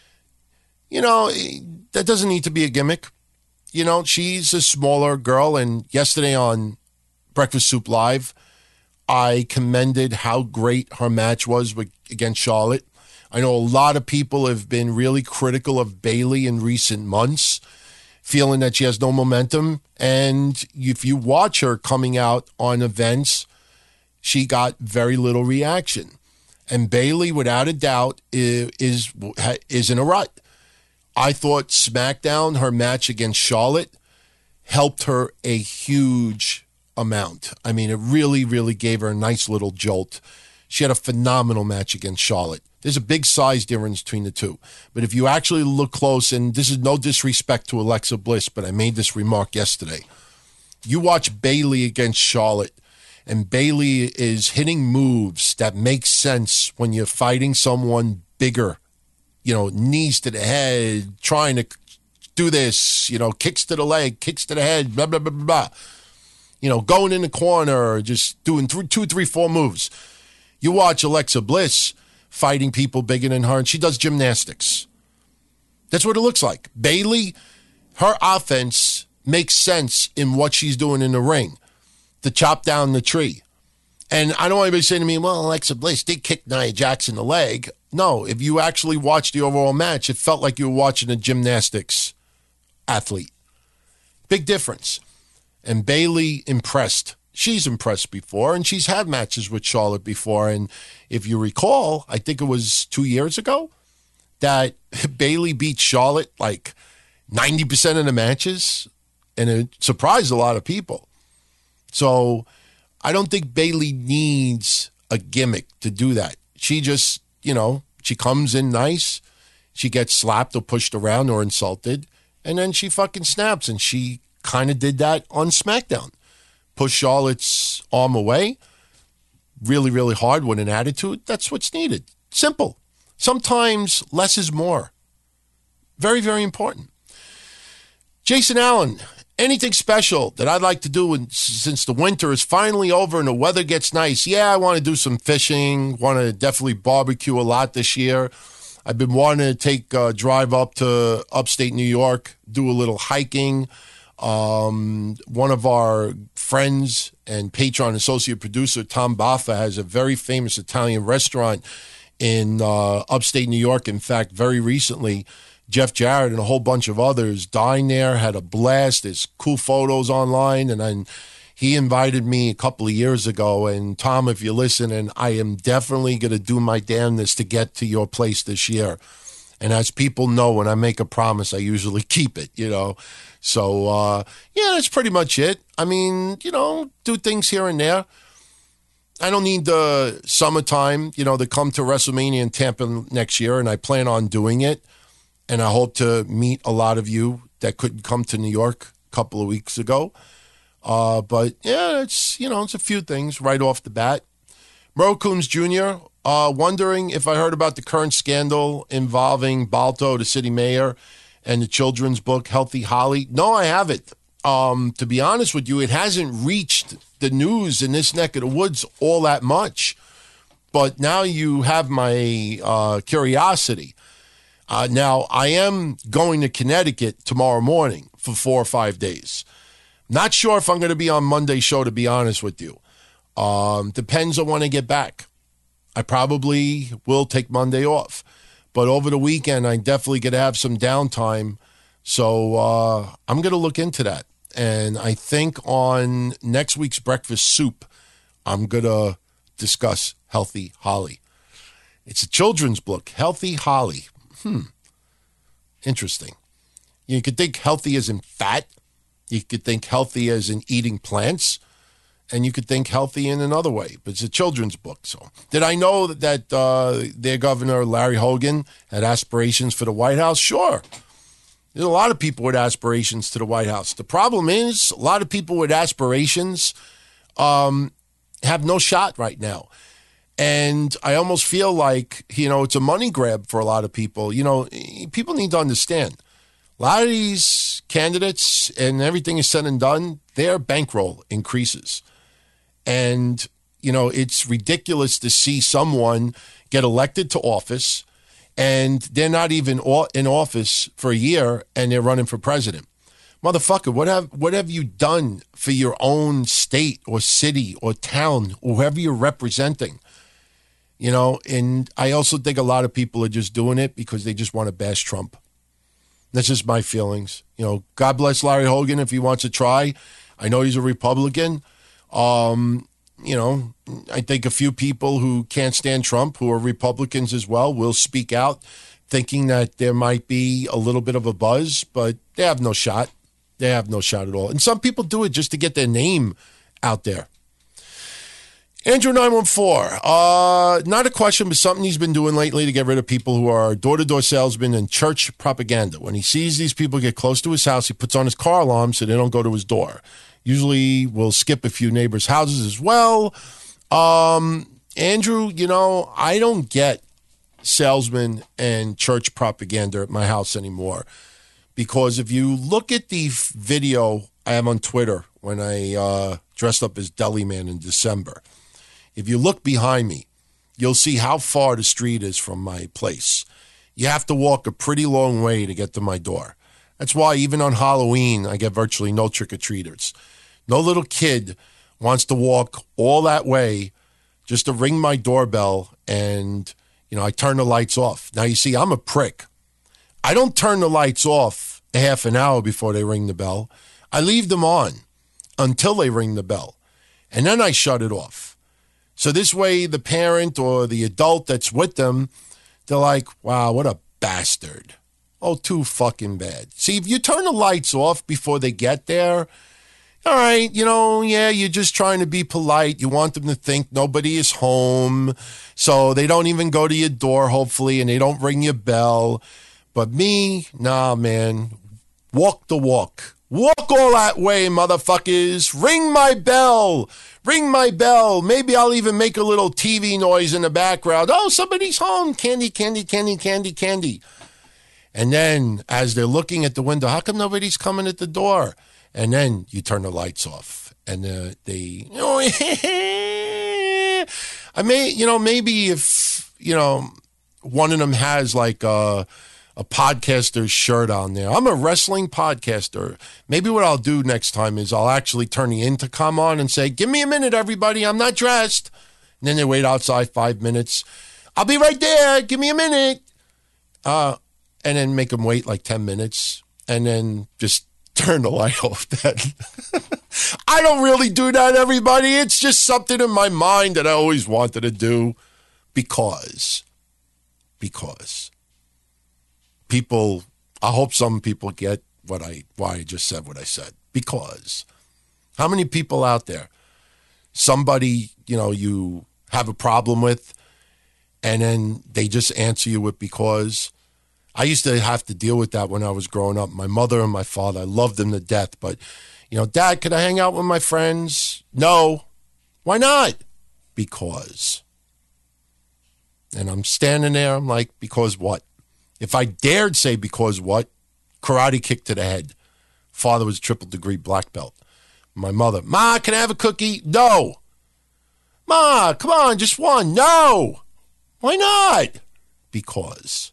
That doesn't need to be a gimmick. She's a smaller girl, and yesterday on Breakfast Soup Live, I commended how great her match was against Charlotte. I know a lot of people have been really critical of Bayley in recent months, feeling that she has no momentum. And if you watch her coming out on events, she got very little reaction. And Bayley, without a doubt, is in a rut. I thought SmackDown, her match against Charlotte, helped her a huge amount. I mean, it really, really gave her a nice little jolt. She had a phenomenal match against Charlotte. There's a big size difference between the two. But if you actually look close, and this is no disrespect to Alexa Bliss, but I made this remark yesterday. You watch Bayley against Charlotte, and Bayley is hitting moves that make sense when you're fighting someone bigger. You know, knees to the head, trying to do this, you know, kicks to the leg, kicks to the head, blah, blah, blah, blah, blah. You know, going in the corner, just doing 2, 3, 4 moves. You watch Alexa Bliss fighting people bigger than her, and she does gymnastics. That's what it looks like. Bayley, her offense makes sense in what she's doing in the ring, to chop down the tree. And I don't want anybody saying to me, well, Alexa Bliss did kick Nia Jax in the leg. No, if you actually watched the overall match, it felt like you were watching a gymnastics athlete. Big difference. And Bayley impressed. She's impressed before, and she's had matches with Charlotte before. And if you recall, I think it was 2 years ago that Bayley beat Charlotte like 90% of the matches, and it surprised a lot of people. So I don't think Bayley needs a gimmick to do that. She just, you know, she comes in nice, she gets slapped or pushed around or insulted, and then she fucking snaps, and she kind of did that on SmackDown. Push Charlotte's arm away really, really hard with an attitude. That's what's needed. Simple. Sometimes less is more. Very, very important. Jason Allen, anything special that I'd like to do since the winter is finally over and the weather gets nice? Yeah, I want to do some fishing. Want to definitely barbecue a lot this year. I've been wanting to take a drive up to upstate New York, do a little hiking. One of our friends and Patreon associate producer, Tom Baffa, has a very famous Italian restaurant in upstate New York. In fact, very recently, Jeff Jarrett and a whole bunch of others dined there, had a blast. There's cool photos online. And then he invited me a couple of years ago. And Tom, if you're listening, I am definitely going to do my damnedest to get to your place this year. And as people know, when I make a promise, I usually keep it, you know. So, yeah, that's pretty much it. I mean, you know, do things here and there. I don't need the summertime, you know, to come to WrestleMania in Tampa next year, and I plan on doing it. And I hope to meet a lot of you that couldn't come to New York a couple of weeks ago. But, yeah, it's, you know, it's a few things right off the bat. Merle Coombs Jr., wondering if I heard about the current scandal involving Balto, the city mayor, and the children's book, Healthy Holly. No, I haven't. To be honest with you, it hasn't reached the news in this neck of the woods all that much. But now you have my curiosity. Now, I am going to Connecticut tomorrow morning for 4 or 5 days. Not sure if I'm going to be on Monday's show, to be honest with you. Depends on when I get back. I probably will take Monday off. But over the weekend, I definitely going to have some downtime. So I'm going to look into that. And I think on next week's Breakfast Soup, I'm going to discuss Healthy Holly. It's a children's book, Healthy Holly. Interesting. You could think healthy as in fat. You could think healthy as in eating plants. And you could think healthy in another way. But it's a children's book. So did I know that their governor, Larry Hogan, had aspirations for the White House? Sure. There's a lot of people with aspirations to the White House. The problem is a lot of people with aspirations have no shot right now. And I almost feel like, you know, it's a money grab for a lot of people. You know, people need to understand. A lot of these candidates, and everything is said and done, their bankroll increases. And, you know, it's ridiculous to see someone get elected to office and they're not even in office for a year and they're running for president. Motherfucker, what have you done for your own state or city or town or whoever you're representing? You know, and I also think a lot of people are just doing it because they just want to bash Trump. That's just my feelings. You know, God bless Larry Hogan if he wants to try. I know he's a Republican. You know, I think a few people who can't stand Trump, who are Republicans as well, will speak out thinking that there might be a little bit of a buzz, but they have no shot. They have no shot at all. And some people do it just to get their name out there. Andrew 914, not a question, but something he's been doing lately to get rid of people who are door-to-door salesmen and church propaganda. When he sees these people get close to his house, he puts on his car alarm so they don't go to his door. Usually we'll skip a few neighbors' houses as well. Andrew, you know, I don't get salesmen and church propaganda at my house anymore. Because if you look at the video I have on Twitter when I dressed up as Deli Man in December, if you look behind me, you'll see how far the street is from my place. You have to walk a pretty long way to get to my door. That's why even on Halloween, I get virtually no trick-or-treaters. No little kid wants to walk all that way just to ring my doorbell and, you know, I turn the lights off. Now, you see, I'm a prick. I don't turn the lights off a half an hour before they ring the bell. I leave them on until they ring the bell, and then I shut it off. So this way, the parent or the adult that's with them, they're like, wow, what a bastard. Oh, too fucking bad. See, if you turn the lights off before they get there, all right, you know, yeah, you're just trying to be polite. You want them to think nobody is home, so they don't even go to your door, hopefully, and they don't ring your bell. But me, nah, man, walk the walk. Walk all that way, motherfuckers. Ring my bell. Ring my bell. Maybe I'll even make a little TV noise in the background. Oh, somebody's home. Candy, candy, candy, candy, candy. And then as they're looking at the window, how come nobody's coming at the door? And then you turn the lights off. And they, maybe if, one of them has like a podcaster's shirt on there. I'm a wrestling podcaster. Maybe what I'll do next time is I'll actually turn the intercom on and say, give me a minute, everybody. I'm not dressed. And then they wait outside 5 minutes. I'll be right there. Give me a minute. And then make them wait like 10 minutes and then just turn the light off then. I don't really do that, everybody. It's just something in my mind that I always wanted to do because people, I hope some people get why I just said what I said. Because how many people out there, somebody, you have a problem with, and then they just answer you with because. I used to have to deal with that when I was growing up. My mother and my father, I loved them to death. But, Dad, could I hang out with my friends? No. Why not? Because. And I'm standing there, I'm like, because what? If I dared say because what, karate kick to the head. Father was triple degree black belt. My mother, Ma, can I have a cookie? No. Ma, come on, just one. No. Why not? Because.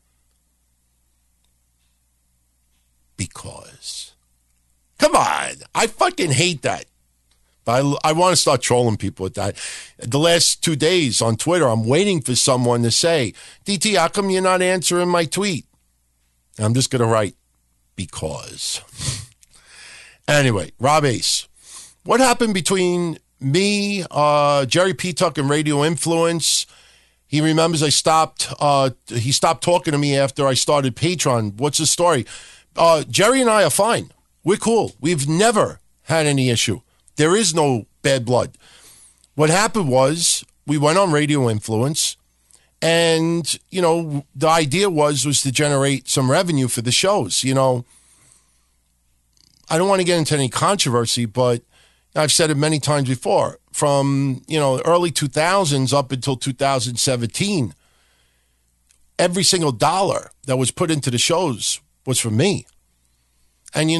Come on. I fucking hate that. But I want to start trolling people with that. The last 2 days on Twitter, I'm waiting for someone to say, DT, how come you're not answering my tweet? And I'm just going to write, because. Anyway, Rob Ace. What happened between me, Jerry P. Tuck, and Radio Influence? He remembers he stopped talking to me after I started Patreon. What's the story? Jerry and I are fine. We're cool. We've never had any issue. There is no bad blood. What happened was we went on Radio Influence and, the idea was to generate some revenue for the shows. I don't want to get into any controversy, but I've said it many times before. From, early 2000s up until 2017, every single dollar that was put into the shows was for me. And,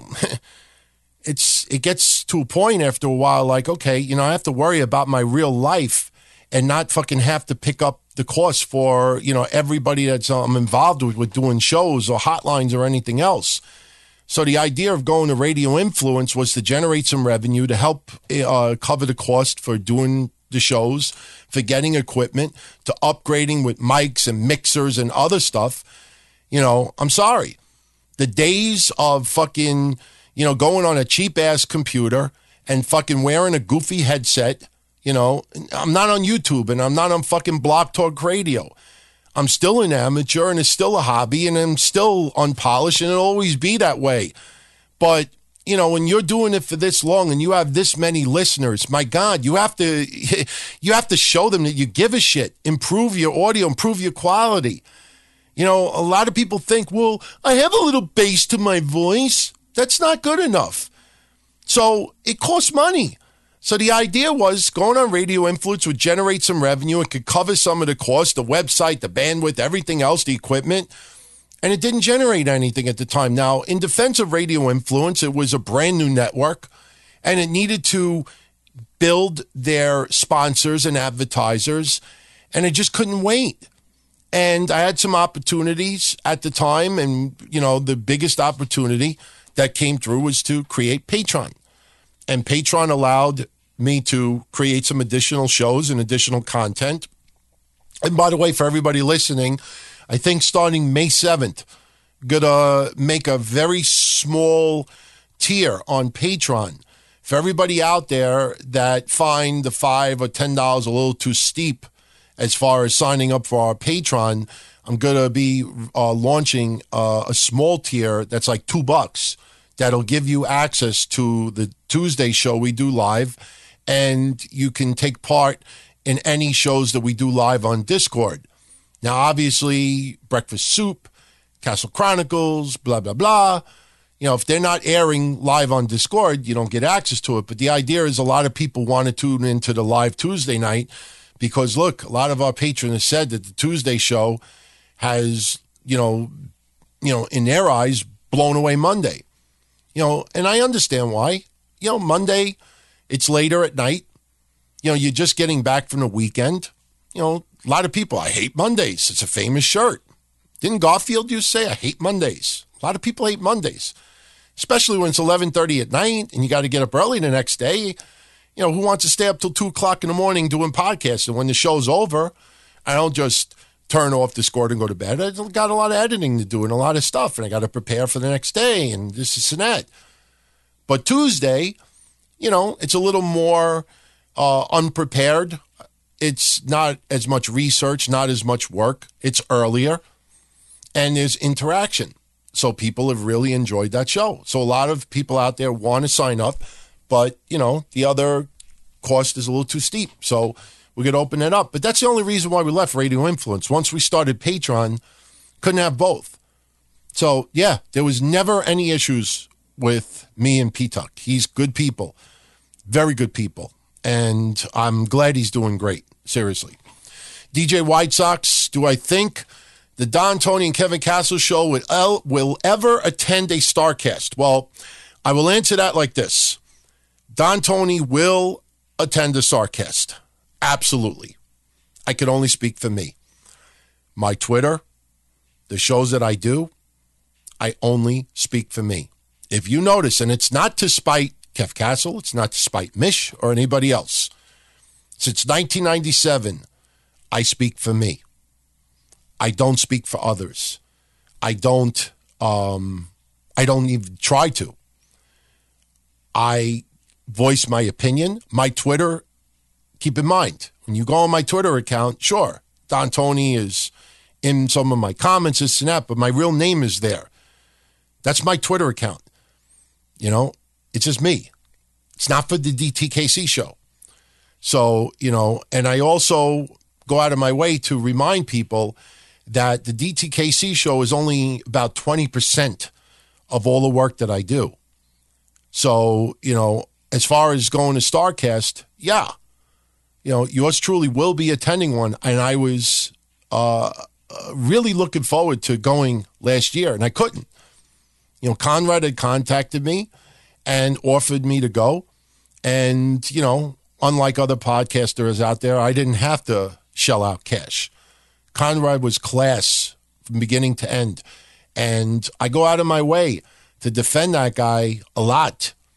it gets to a point after a while like, okay, I have to worry about my real life and not fucking have to pick up the cost for, everybody that's I'm involved with doing shows or hotlines or anything else. So the idea of going to Radio Influence was to generate some revenue to help cover the cost for doing the shows, for getting equipment, to upgrading with mics and mixers and other stuff. I'm sorry. The days of fucking, going on a cheap-ass computer and fucking wearing a goofy headset, I'm not on YouTube and I'm not on fucking Blog Talk Radio. I'm still an amateur and it's still a hobby and I'm still unpolished and it'll always be that way. But, when you're doing it for this long and you have this many listeners, my God, you have to show them that you give a shit, improve your audio, improve your quality. A lot of people think, well, I have a little bass to my voice. That's not good enough. So it costs money. So the idea was going on Radio Influence would generate some revenue. It could cover some of the cost, the website, the bandwidth, everything else, the equipment. And it didn't generate anything at the time. Now, in defense of Radio Influence, it was a brand new network and it needed to build their sponsors and advertisers. And it just couldn't wait. And I had some opportunities at the time. And, the biggest opportunity that came through was to create Patreon. And Patreon allowed me to create some additional shows and additional content. And by the way, for everybody listening, I think starting May 7th, gonna make a very small tier on Patreon. For everybody out there that find the $5 or $10 a little too steep as far as signing up for our Patreon, I'm gonna be launching a small tier that's like $2 that'll give you access to the Tuesday show we do live, and you can take part in any shows that we do live on Discord. Now, obviously, Breakfast Soup, Castle Chronicles, blah, blah, blah. If they're not airing live on Discord, you don't get access to it. But the idea is a lot of people want to tune into the live Tuesday night because, look, a lot of our patrons have said that the Tuesday show has, in their eyes, blown away Monday. And I understand why. Monday, it's later at night. You're just getting back from the weekend. A lot of people, I hate Mondays. It's a famous shirt. Didn't Garfield used to say, I hate Mondays? A lot of people hate Mondays, especially when it's 11:30 at night and you got to get up early the next day. Who wants to stay up till 2 o'clock in the morning doing podcasts? And when the show's over, I don't just turn off Discord and go to bed. I got a lot of editing to do and a lot of stuff, and I got to prepare for the next day and this and that. But Tuesday, it's a little more unprepared. It's not as much research, not as much work. It's earlier, and there's interaction. So people have really enjoyed that show. So a lot of people out there want to sign up, but, the other cost is a little too steep. So we could open it up. But that's the only reason why we left Radio Influence. Once we started Patreon, couldn't have both. So, yeah, there was never any issues with me and P-Tuck. He's good people, very good people. And I'm glad he's doing great, seriously. DJ White Sox, do I think the Don, Tony, and Kevin Castle show will ever attend a StarCast? Well, I will answer that like this. Don, Tony will attend a StarCast. Absolutely. I could only speak for me. My Twitter, the shows that I do, I only speak for me. If you notice, and it's not to spite Kev Castle, it's not to spite Mish or anybody else. Since 1997, I speak for me. I don't speak for others. I don't even try to. I voice my opinion. My Twitter, keep in mind, when you go on my Twitter account, sure, Don Tony is in some of my comments, this and that, but my real name is there. That's my Twitter account. It's just me. It's not for the DTKC show. So, and I also go out of my way to remind people that the DTKC show is only about 20% of all the work that I do. So, as far as going to StarCast, yeah, yours truly will be attending one. And I was really looking forward to going last year, and I couldn't. Conrad had contacted me and offered me to go. And, unlike other podcasters out there, I didn't have to shell out cash. Conrad was class from beginning to end. And I go out of my way to defend that guy a lot.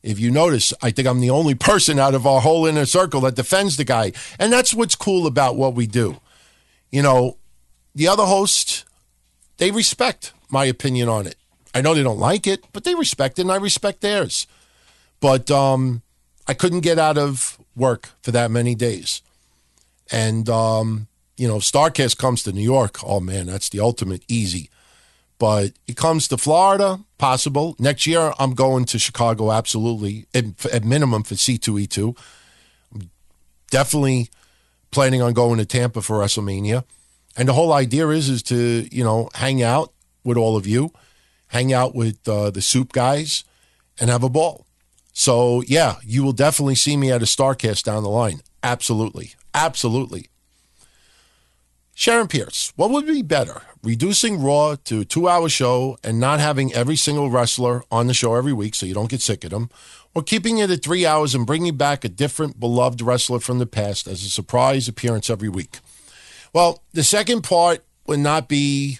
If you notice, I think I'm the only person out of our whole inner circle that defends the guy. And that's what's cool about what we do. You know, the other hosts, they respect my opinion on it. I know they don't like it, but they respect it, and I respect theirs. But I couldn't get out of work for that many days. And, you know, StarCast comes to New York. Oh, man, that's the ultimate easy. But it comes to Florida, possible. Next year, I'm going to Chicago, absolutely, at minimum for C2E2. I'm definitely planning on going to Tampa for WrestleMania. And the whole idea is to, you know, hang out with all of you, hang out with the Soup guys, and have a ball. So, yeah, you will definitely see me at a StarCast down the line. Absolutely. Absolutely. Sharon Pierce, what would be better? Reducing Raw to a 2-hour show and not having every single wrestler on the show every week so you don't get sick of them, or keeping it at 3 hours and bringing back a different beloved wrestler from the past as a surprise appearance every week? Well, the second part would not be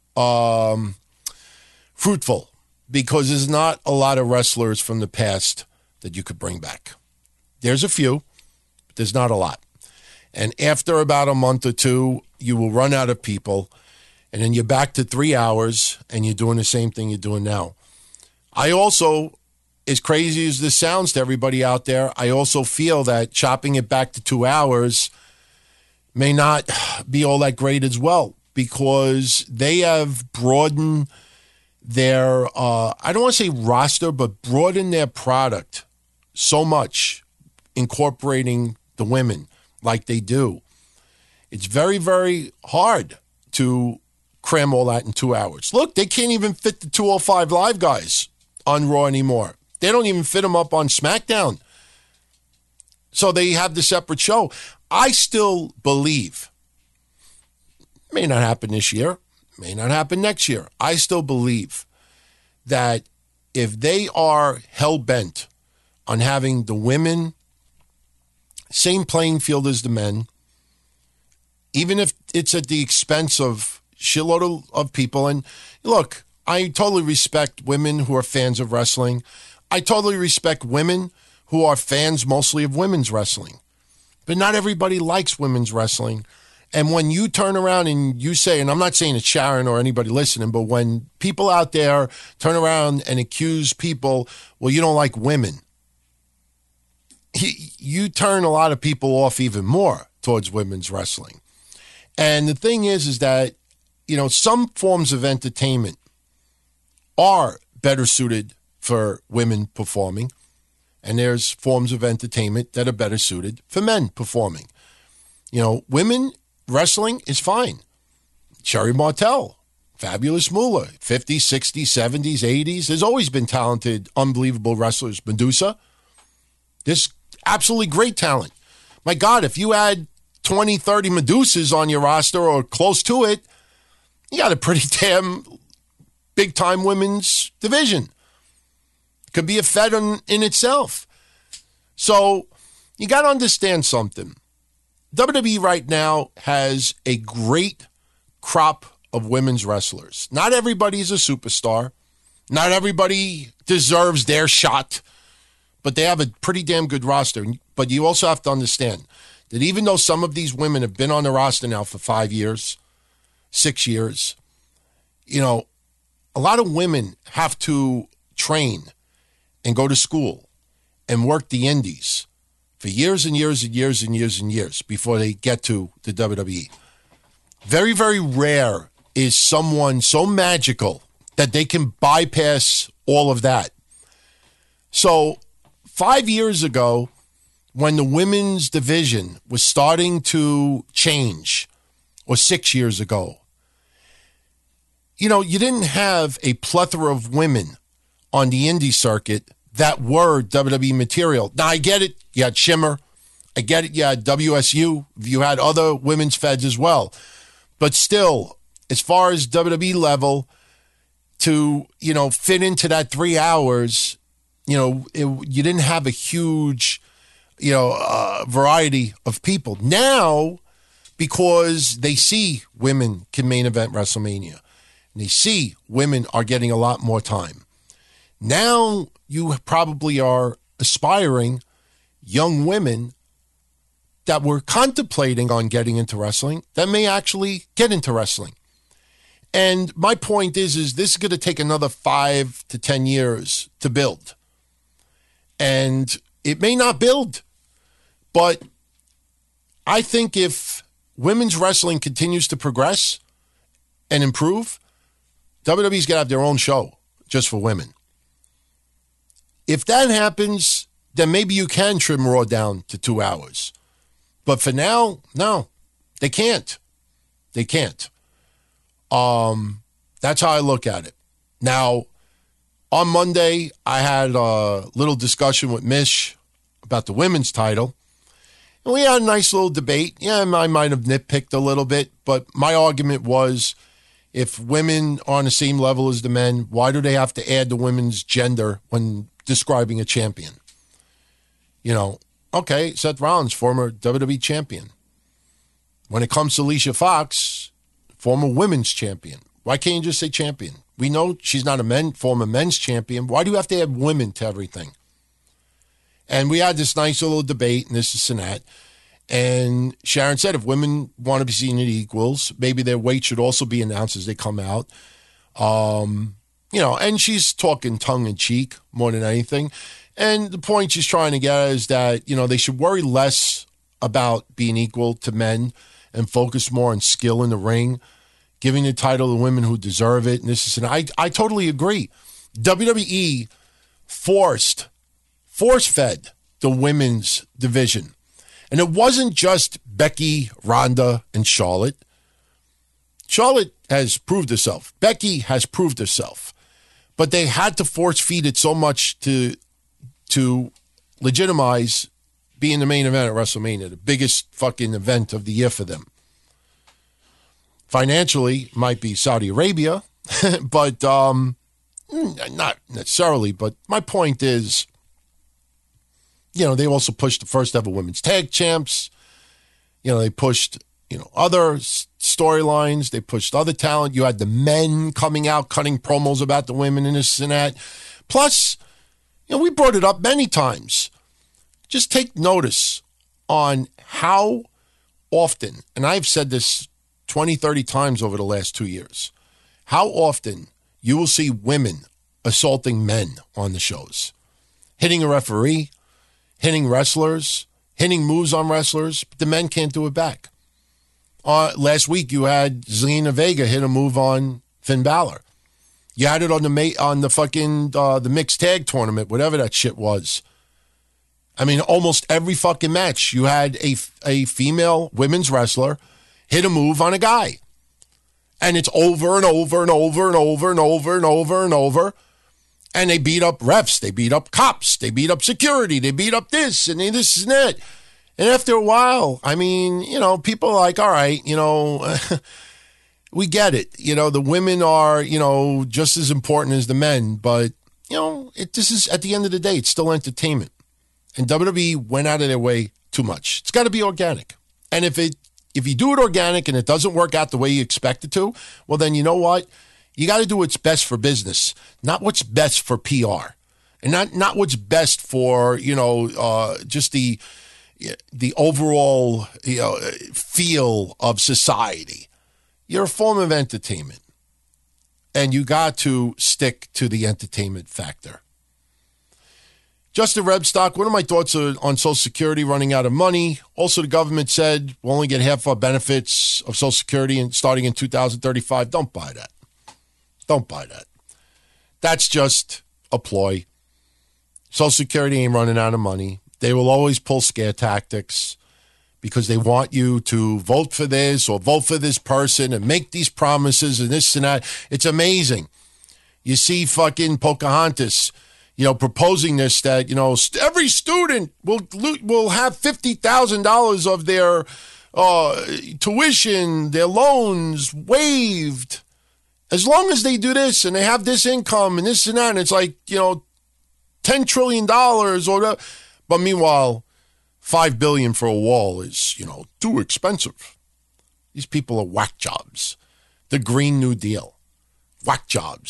fruitful because there's not a lot of wrestlers from the past that you could bring back. There's a few, but there's not a lot. And after about a month or two, you will run out of people, and then you're back to 3 hours, and you're doing the same thing you're doing now. I also, as crazy as this sounds to everybody out there, I also feel that chopping it back to 2 hours may not be all that great as well, because they have broadened their, I don't want to say roster, but broadened their product so much, incorporating the women like they do. It's very, very hard to cram all that in 2 hours. Look, they can't even fit the 205 Live guys on Raw anymore. They don't even fit them up on SmackDown. So they have the separate show. I still believe, may not happen this year, may not happen next year. I still believe that if they are hell-bent on having the women same playing field as the men, even if it's at the expense of shitload of people. And look, I totally respect women who are fans of wrestling. I totally respect women who are fans mostly of women's wrestling. But not everybody likes women's wrestling. And when you turn around and you say, and I'm not saying it's Sharon or anybody listening, but when people out there turn around and accuse people, well, you don't like women, you turn a lot of people off even more towards women's wrestling. And the thing is that, you know, some forms of entertainment are better suited for women performing, and there's forms of entertainment that are better suited for men performing. You know, women wrestling is fine. Sherry Martel, Fabulous Moolah, 50s, 60s, 70s, 80s. There's always been talented, unbelievable wrestlers. Medusa, there's absolutely great talent. My God, if you had 20, 30 Medusas on your roster or close to it, you got a pretty damn big-time women's division. Could be a fed in itself. So you got to understand something. WWE right now has a great crop of women's wrestlers. Not everybody's a superstar. Not everybody deserves their shot. But they have a pretty damn good roster. But you also have to understand that even though some of these women have been on the roster now for 5 years, 6 years, you know, a lot of women have to train and go to school and work the indies for years and years and years and years and years before they get to the WWE. Very, very rare is someone so magical that they can bypass all of that. So 5 years ago, when the women's division was starting to change, or 6 years ago, you know, you didn't have a plethora of women on the indie circuit that were WWE material. Now, I get it. You had Shimmer. I get it. You had WSU. You had other women's feds as well. But still, as far as WWE level, to, you know, fit into that 3 hours, you know, you didn't have a huge, you know, variety of people. Now, because they see women can main event WrestleMania, and they see women are getting a lot more time. Now you probably are aspiring young women that were contemplating on getting into wrestling that may actually get into wrestling. And my point is this is going to take another 5 to 10 years to build. And it may not build, but I think if women's wrestling continues to progress and improve, WWE's going to have their own show just for women. If that happens, then maybe you can trim Raw down to 2 hours. But for now, no, they can't. They can't. That's how I look at it. Now, on Monday, I had a little discussion with Mish about the women's title. And we had a nice little debate. Yeah, I might have nitpicked a little bit, but my argument was if women are on the same level as the men, why do they have to add the women's gender when describing a champion? You know, okay, Seth Rollins, former WWE champion. When it comes to Alicia Fox, former women's champion. Why can't you just say champion? We know she's not a former men's champion. Why do you have to add women to everything? And we had this nice little debate, and this and that. And Sharon said if women want to be seen as equals, maybe their weight should also be announced as they come out. And she's talking tongue-in-cheek more than anything. And the point she's trying to get at is that, they should worry less about being equal to men and focus more on skill in the ring, giving the title to women who deserve it. And I totally agree. WWE force-fed the women's division. And it wasn't just Becky, Ronda, and Charlotte. Charlotte has proved herself. Becky has proved herself. But they had to force-feed it so much to legitimize being the main event at WrestleMania, the biggest fucking event of the year for them. Financially, might be Saudi Arabia, but not necessarily. But my point is, they also pushed the first ever women's tag champs. They pushed, other storylines. They pushed other talent. You had the men coming out, cutting promos about the women and this and that. Plus, we brought it up many times. Just take notice on how often, and I've said this 20, 30 times over the last 2 years, how often you will see women assaulting men on the shows. Hitting a referee, hitting wrestlers, hitting moves on wrestlers, but the men can't do it back. Last week you had Zelina Vega hit a move on Finn Balor. You had it on the mixed tag tournament, whatever that shit was. I mean, almost every fucking match you had a female women's wrestler hit a move on a guy. And it's over and over and over and over and over and over and over. And they beat up refs, they beat up cops, they beat up security, they beat up this and this and that. And after a while, I mean, people are like, all right, we get it. The women are, just as important as the men. But, this is, at the end of the day, it's still entertainment. And WWE went out of their way too much. It's got to be organic. And if you do it organic and it doesn't work out the way you expect it to, well, then you know what? You got to do what's best for business, not what's best for PR. And not what's best for, just the overall, feel of society. You're a form of entertainment. And you got to stick to the entertainment factor. Justin Rebstock, what are my thoughts on Social Security running out of money? Also, the government said we'll only get half our benefits of Social Security starting in 2035. Don't buy that. Don't buy that. That's just a ploy. Social Security ain't running out of money. They will always pull scare tactics because they want you to vote for this or vote for this person and make these promises and this and that. It's amazing. You see fucking Pocahontas, proposing this, that, every student will have $50,000 of their tuition, their loans waived. As long as they do this and they have this income and this and that, and it's like, $10 trillion or whatever. But meanwhile, $5 billion for a wall is, too expensive. These people are whack jobs. The Green New Deal. Whack jobs.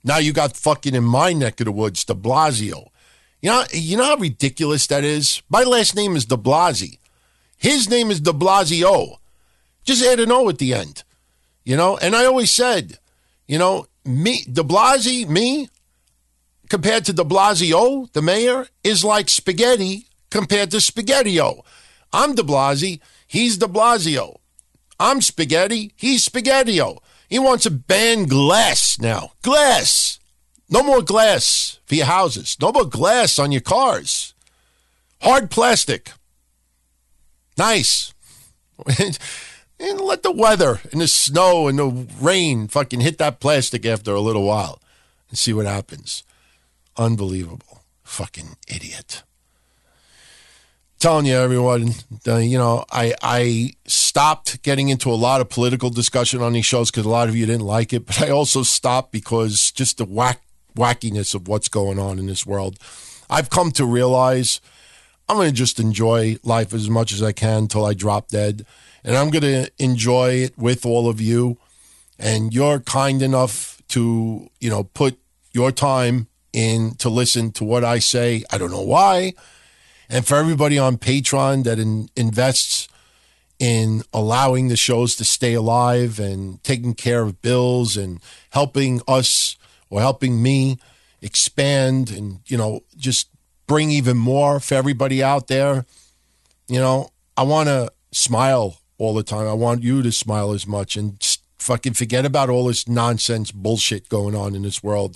Now you got fucking in my neck of the woods, de Blasio. You know how ridiculous that is? My last name is de Blasi. His name is de Blasio. Just add an O at the end. And I always said, me, de Blasi, me, compared to de Blasio, the mayor, is like spaghetti compared to Spaghetti-O. I'm de Blasi, he's de Blasio. I'm spaghetti, he's Spaghetti-O. He wants to ban glass now. Glass. No more glass for your houses. No more glass on your cars. Hard plastic. Nice. And let the weather and the snow and the rain fucking hit that plastic after a little while and see what happens. Unbelievable. Fucking idiot. Telling you, everyone, I stopped getting into a lot of political discussion on these shows because a lot of you didn't like it, but I also stopped because just the wackiness of what's going on in this world. I've come to realize I'm going to just enjoy life as much as I can until I drop dead, and I'm going to enjoy it with all of you, and you're kind enough to, put your time in to listen to what I say. I don't know why. And for everybody on Patreon that invests in allowing the shows to stay alive and taking care of bills and helping us or helping me expand and, just bring even more for everybody out there. I want to smile all the time. I want you to smile as much and just fucking forget about all this nonsense bullshit going on in this world.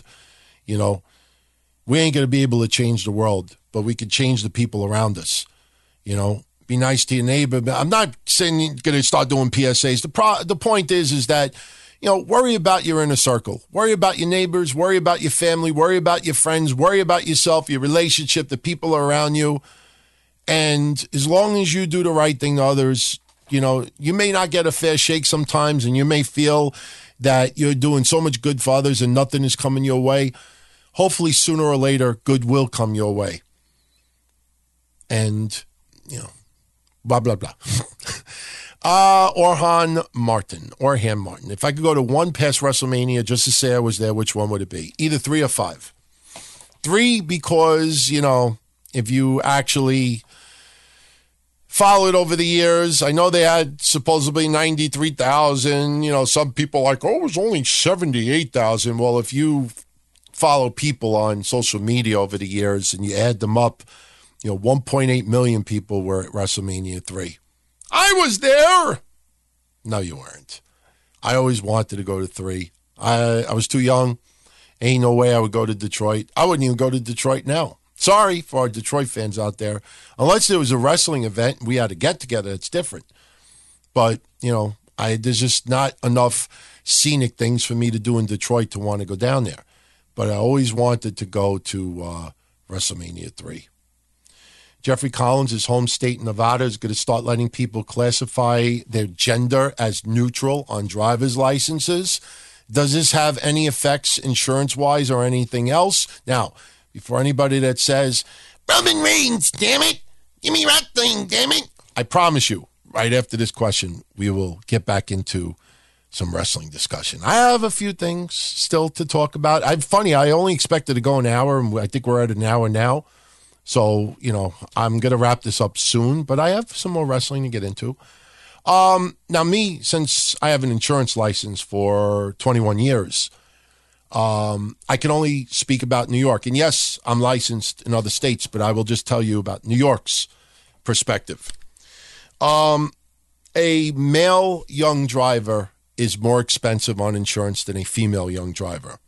We ain't going to be able to change the world, but we can change the people around us. Be nice to your neighbor. I'm not saying you're going to start doing PSAs. The point is that, worry about your inner circle. Worry about your neighbors. Worry about your family. Worry about your friends. Worry about yourself, your relationship, the people around you. And as long as you do the right thing to others, you may not get a fair shake sometimes, and you may feel that you're doing so much good for others and nothing is coming your way. Hopefully, sooner or later, good will come your way. And, blah, blah, blah. Orhan Martin. If I could go to one past WrestleMania just to say I was there, which one would it be? Either 3 or 5. 3 because, if you actually followed over the years, I know they had supposedly 93,000. Some people like, it was only 78,000. Well, if you follow people on social media over the years and you add them up, 1.8 million people were at WrestleMania 3. I was there. No, you weren't. I always wanted to go to 3. I was too young. Ain't no way I would go to Detroit. I wouldn't even go to Detroit now. Sorry for our Detroit fans out there. Unless there was a wrestling event and we had to get together, it's different. But, there's just not enough scenic things for me to do in Detroit to want to go down there. But I always wanted to go to WrestleMania 3. Jeffrey Collins' home state, Nevada, is going to start letting people classify their gender as neutral on driver's licenses. Does this have any effects insurance-wise or anything else? Now, before anybody that says, Roman Reigns, damn it, give me wrestling, damn it. I promise you, right after this question, we will get back into some wrestling discussion. I have a few things still to talk about. I only expected to go an hour, and I think we're at an hour now. So, I'm going to wrap this up soon, but I have some more wrestling to get into. Now, me, since I have an insurance license for 21 years, I can only speak about New York. And yes, I'm licensed in other states, but I will just tell you about New York's perspective. A male young driver is more expensive on insurance than a female young driver.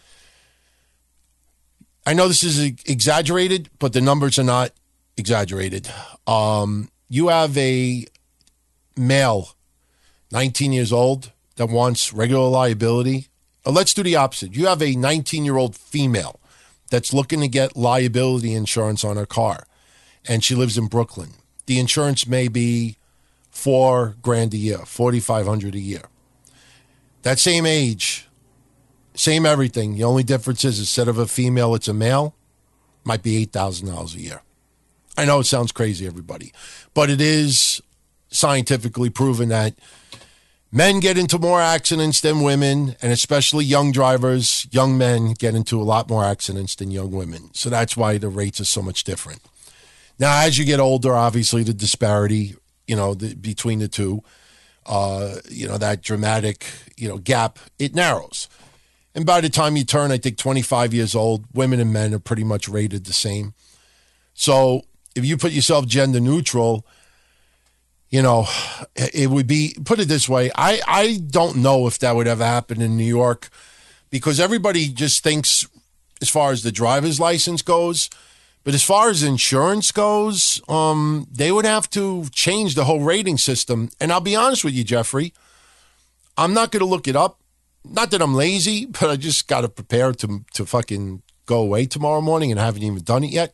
I know this is exaggerated, but the numbers are not exaggerated. You have a male, 19 years old, that wants regular liability. Let's do the opposite. You have a 19-year-old female that's looking to get liability insurance on her car, and she lives in Brooklyn. The insurance may be $4,000 a year, $4,500 a year. That same age, same everything. The only difference is instead of a female, it's a male. Might be $8,000 a year. I know it sounds crazy, everybody, but it is scientifically proven that Men get into more accidents than women, and especially young drivers, young men get into a lot more accidents than young women. So that's why the rates are so much different. Now, as you get older, obviously the disparity, between the two, that dramatic, gap, it narrows. And by the time you turn, I think 25 years old, women and men are pretty much rated the same. So if you put yourself gender neutral, it would be, put it this way, I don't know if that would ever happen in New York, because everybody just thinks as far as the driver's license goes, but as far as insurance goes, they would have to change the whole rating system. And I'll be honest with you, Jeffrey, I'm not going to look it up. Not that I'm lazy, but I just got to prepare to fucking go away tomorrow morning, and I haven't even done it yet.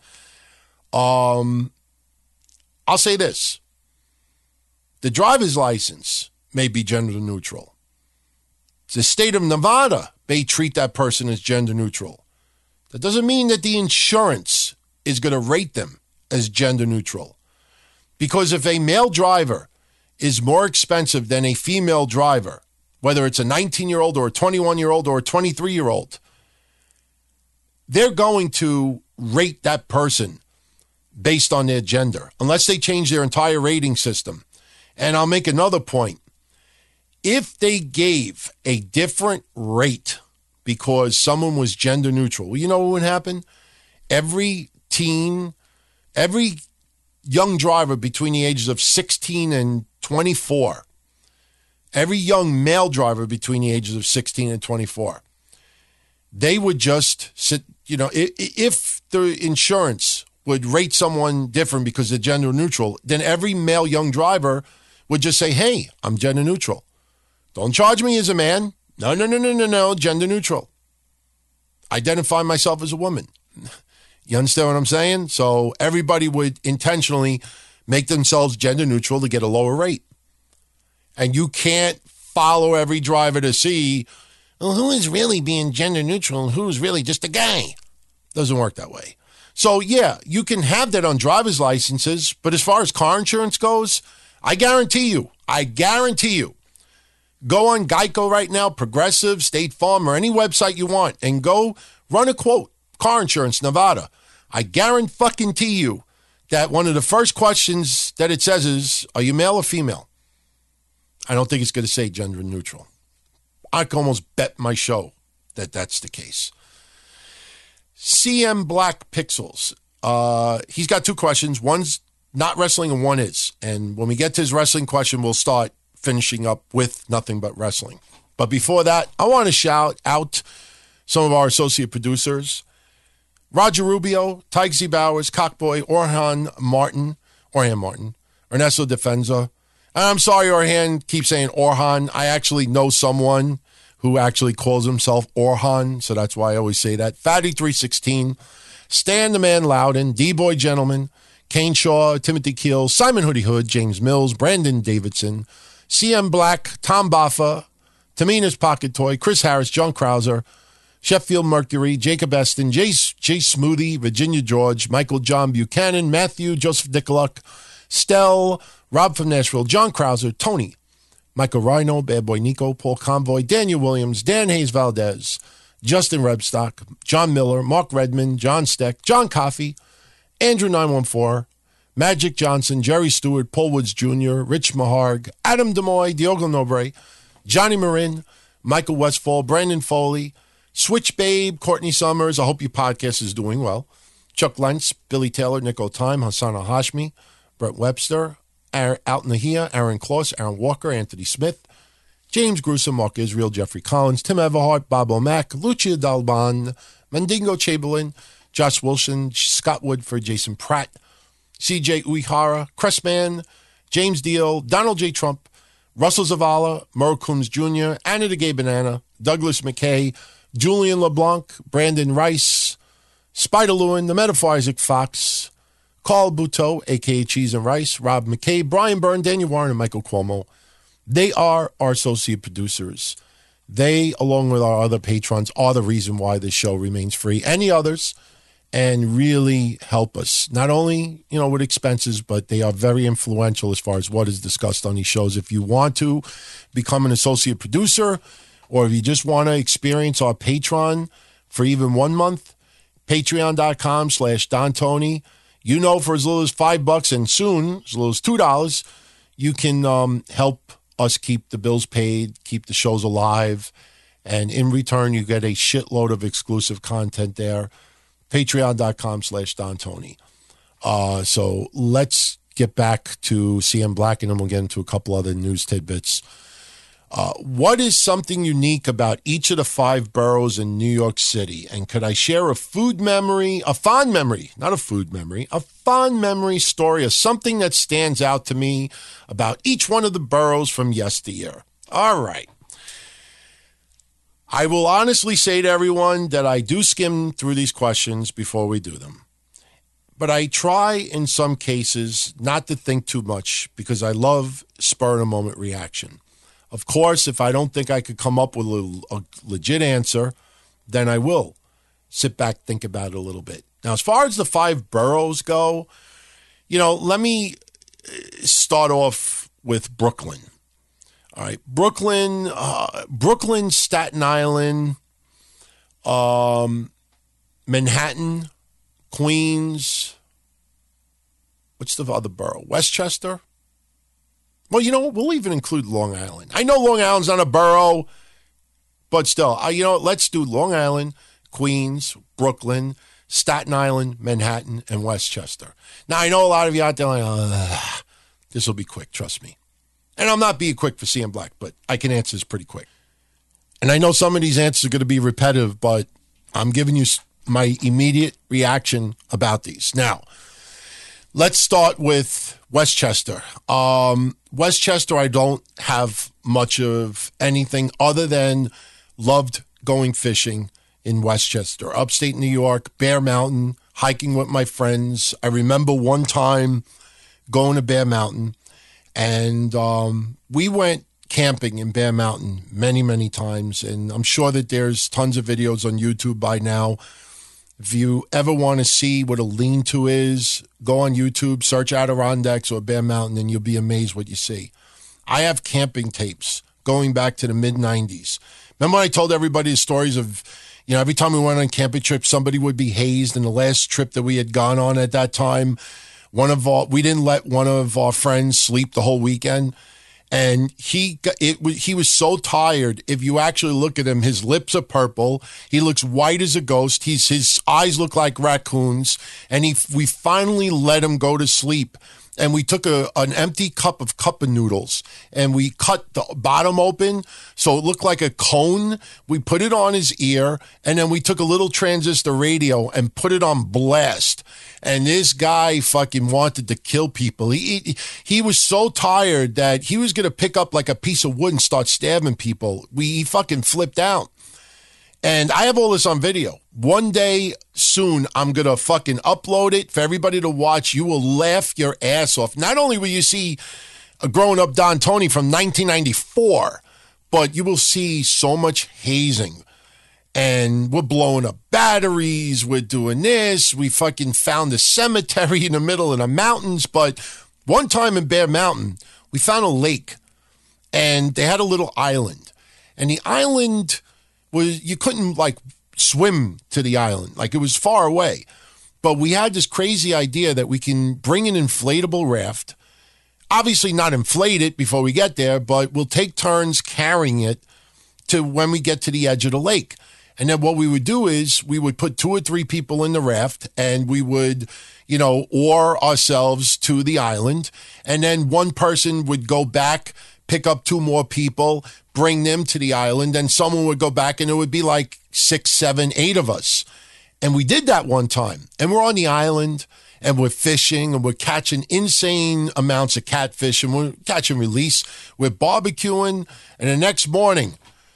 I'll say this. The driver's license may be gender neutral. The state of Nevada may treat that person as gender neutral. That doesn't mean that the insurance is going to rate them as gender neutral. Because if a male driver is more expensive than a female driver, whether it's a 19-year-old or a 21-year-old or a 23-year-old, they're going to rate that person based on their gender, unless they change their entire rating system. And I'll make another point. If they gave a different rate because someone was gender neutral, well, you know what would happen? Every young driver between the ages of 16 and 24, every young male driver between the ages of 16 and 24, they would just sit, if the insurance would rate someone different because they're gender neutral, then every male young driver would just say, hey, I'm gender neutral. Don't charge me as a man. No, gender neutral. Identify myself as a woman. You understand what I'm saying? So everybody would intentionally make themselves gender neutral to get a lower rate. And you can't follow every driver to see, well, who is really being gender neutral and who's really just a guy. Doesn't work that way. So, yeah, you can have that on driver's licenses, but as far as car insurance goes, I guarantee you, go on Geico right now, Progressive, State Farm, or any website you want, and go run a quote, car insurance, Nevada. I guarantee you that one of the first questions that it says is, are you male or female? I don't think it's going to say gender neutral. I can almost bet my show that that's the case. CM Black Pixels. He's got two questions. One's not wrestling and one is. And when we get to his wrestling question, we'll start finishing up with nothing but wrestling. But before that, I want to shout out some of our associate producers. Roger Rubio, Tigzy Bowers, Cockboy, Orhan Martin, Ernesto Defensa. And I'm sorry, Orhan keeps saying Orhan. I actually know someone who actually calls himself Orhan, so that's why I always say that. Fatty316, Stan the Man Loudon, D-Boy Gentleman, Kane Shaw, Timothy Keel, Simon Hoodie Hood, James Mills, Brandon Davidson, CM Black, Tom Baffa, Tamina's Pocket Toy, Chris Harris, John Krauser, Sheffield Mercury, Jacob Eston, Jay Smoothie, Virginia George, Michael John Buchanan, Matthew, Joseph Nicoluk, Stell, Rob from Nashville, John Krauser, Tony, Michael Rhino, Bad Boy Nico, Paul Convoy, Daniel Williams, Dan Hayes Valdez, Justin Rebstock, John Miller, Mark Redmond, John Steck, John Coffey, Andrew 914, Magic Johnson, Jerry Stewart, Paul Woods Jr., Rich Maharg, Adam Demoy, Diogo Nobre, Johnny Marin, Michael Westfall, Brandon Foley, Switch Babe, Courtney Summers, I hope your podcast is doing well, Chuck Lentz, Billy Taylor, Nico Time, Hassan Al-Hashmi, Brett Webster, Out Nahia, Aaron Kloss, Aaron Walker, Anthony Smith, James Gruesome, Mark Israel, Jeffrey Collins, Tim Everhart, Bob O'Mac, Lucia Dalban, Mandingo Chamberlain, Josh Wilson, Scott Woodford, Jason Pratt, CJ Uihara, Cressman, James Deal, Donald J. Trump, Russell Zavala, Merle Coombs Jr., Anna the Gay Banana, Douglas McKay, Julian LeBlanc, Brandon Rice, Spider Lewin, the Metaphor Isaac Fox, Carl Buteau, a.k.a. Cheese and Rice, Rob McKay, Brian Byrne, Daniel Warren, and Michael Cuomo. They are our associate producers. They, along with our other patrons, are the reason why this show remains free. Any others, and really help us. Not only, with expenses, but they are very influential as far as what is discussed on these shows. If you want to become an associate producer, or if you just want to experience our Patreon for even 1 month, patreon.com/Don Tony. For as little as $5 and soon as little as $2, you can help us keep the bills paid, keep the shows alive, and in return, you get a shitload of exclusive content there. Patreon.com/Don Tony. So let's get back to CM Black, and then we'll get into a couple other news tidbits. What is something unique about each of the 5 boroughs in New York City? And could I share a fond memory story of something that stands out to me about each one of the boroughs from yesteryear? All right. I will honestly say to everyone that I do skim through these questions before we do them. But I try in some cases not to think too much because I love spur-of-the-moment reaction. Of course, if I don't think I could come up with a legit answer, then I will sit back, think about it a little bit. Now, as far as the 5 boroughs go, let me start off with Brooklyn. All right, Brooklyn, Staten Island, Manhattan, Queens. What's the other borough? Westchester? Well, we'll even include Long Island. I know Long Island's not a borough, but still, let's do Long Island, Queens, Brooklyn, Staten Island, Manhattan, and Westchester. Now, I know a lot of you out there like, this will be quick, trust me. And I'm not being quick for CM Black, but I can answer this pretty quick. And I know some of these answers are going to be repetitive, but I'm giving you my immediate reaction about these. Now, let's start with Westchester. Westchester, I don't have much of anything other than loved going fishing in Westchester. Upstate New York, Bear Mountain, hiking with my friends. I remember one time going to Bear Mountain, and we went camping in Bear Mountain many, many times, and I'm sure that there's tons of videos on YouTube by now. If you ever want to see what a lean-to is, go on YouTube, search Adirondacks or Bear Mountain, and you'll be amazed what you see. I have camping tapes going back to the mid-'90s. Remember when I told everybody the stories of, every time we went on a camping trip, somebody would be hazed, and the last trip that we had gone on at that time, we didn't let one of our friends sleep the whole weekend. And he was so tired. If you actually look at him, his lips are purple. He looks white as a ghost. His eyes look like raccoons. And we finally let him go to sleep. And we took an empty cup of noodles and we cut the bottom open so it looked like a cone. We put it on his ear, and then we took a little transistor radio and put it on blast. And this guy fucking wanted to kill people. He was so tired that he was going to pick up like a piece of wood and start stabbing people. He fucking flipped out. And I have all this on video. One day soon, I'm going to fucking upload it for everybody to watch. You will laugh your ass off. Not only will you see a grown-up Don Tony from 1994, but you will see so much hazing. And we're blowing up batteries. We're doing this. We fucking found a cemetery in the middle of the mountains. But one time in Bear Mountain, we found a lake. And they had a little island. And the island you couldn't swim to the island. It was far away. But we had this crazy idea that we can bring an inflatable raft, obviously not inflate it before we get there, but we'll take turns carrying it to when we get to the edge of the lake. And then what we would do is we would put 2 or 3 people in the raft, and we would, oar ourselves to the island. And then one person would go back, pick up 2 more people, bring them to the island, and someone would go back, and it would be 6, 7, 8 of us. And we did that one time. And we're on the island, and we're fishing, and we're catching insane amounts of catfish, and we're catch and release. We're barbecuing, and the next morning,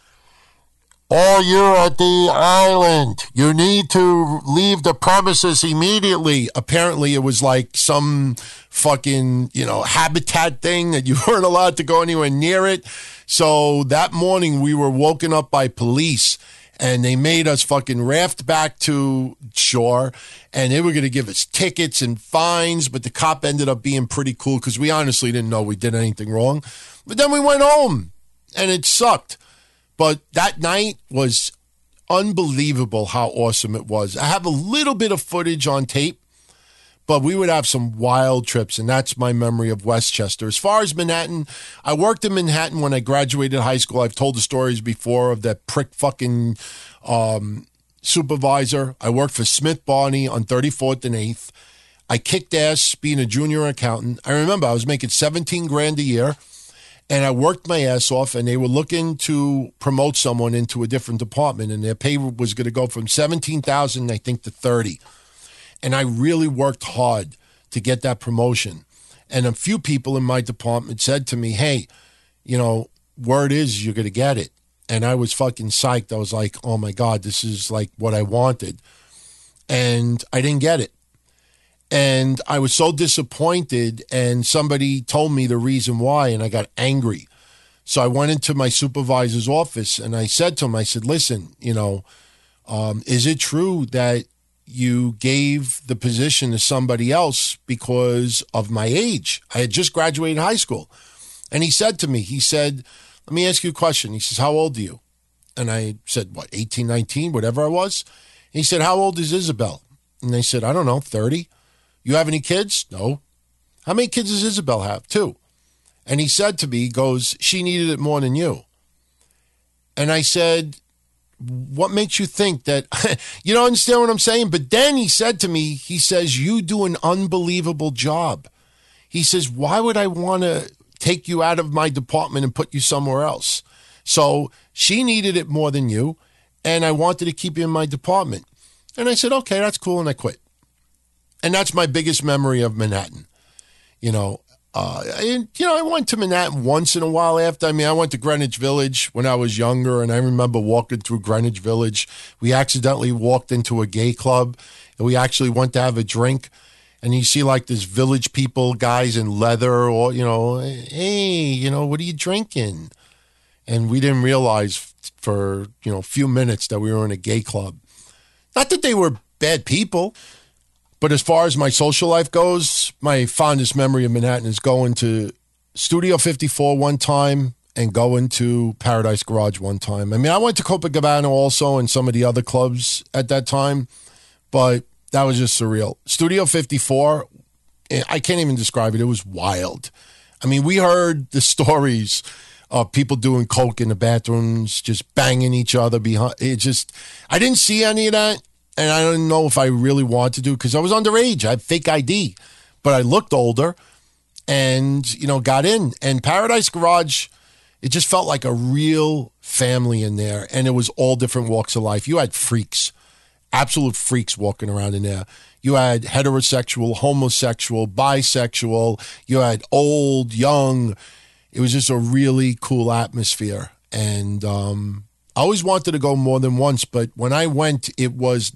all you at the island, you need to leave the premises immediately. Apparently, it was some fucking, habitat thing that you weren't allowed to go anywhere near it. So that morning, we were woken up by police, And they made us fucking raft back to shore, and they were going to give us tickets and fines, but the cop ended up being pretty cool because we honestly didn't know we did anything wrong. But then we went home, and it sucked. But that night was unbelievable how awesome it was. I have a little bit of footage on tape, but we would have some wild trips, and that's my memory of Westchester. As far as Manhattan, I worked in Manhattan when I graduated high school. I've told the stories before of that prick fucking supervisor. I worked for Smith Barney on 34th and 8th. I kicked ass being a junior accountant. I remember I was making $17,000 a year, and I worked my ass off, and they were looking to promote someone into a different department, and their pay was going to go from $17,000, I think, to $30,000. And I really worked hard to get that promotion. And a few people in my department said to me, hey, you know, word is you're going to get it. And I was fucking psyched. I was like, oh my God, this is like what I wanted. And I didn't get it. And I was so disappointed, and somebody told me the reason why, and I got angry. So I went into my supervisor's office, and I said to him, I said, listen, you know, is it true that you gave the position to somebody else because of my age? I had just graduated high school. And he said to me, he said, let me ask you a question. He says, how old are you? And I said, what, 18, 19, whatever I was? And he said, how old is Isabel? And I said, I don't know, 30. You have any kids? No. How many kids does Isabel have? 2. And he said to me, he goes, she needed it more than you. And I said, what makes you think that, you don't understand what I'm saying? But then he said to me, he says, you do an unbelievable job. He says, why would I want to take you out of my department and put you somewhere else? So she needed it more than you, and I wanted to keep you in my department. And I said, okay, that's cool, and I quit. And that's my biggest memory of Manhattan. You know, I went to Manhattan once in a while after. I mean, I went to Greenwich Village when I was younger, and I remember walking through Greenwich Village. We accidentally walked into a gay club, and we actually went to have a drink. And you see like this village people, guys in leather, or, you know, hey, you know, what are you drinking? And we didn't realize for, you know, a few minutes that we were in a gay club. Not that they were bad people. But as far as my social life goes, my fondest memory of Manhattan is going to Studio 54 one time and going to Paradise Garage one time. I mean, I went to Copacabana also and some of the other clubs at that time, but that was just surreal. Studio 54, I can't even describe it. It was wild. I mean, we heard the stories of people doing coke in the bathrooms, just banging each other behind. I didn't see any of that. And I don't know if I really wanted to do because I was underage. I had fake ID. But I looked older and, you know, got in. And Paradise Garage, it just felt like a real family in there. And it was all different walks of life. You had freaks, absolute freaks walking around in there. You had heterosexual, homosexual, bisexual. You had old, young. It was just a really cool atmosphere. And, I always wanted to go more than once, but when I went, it was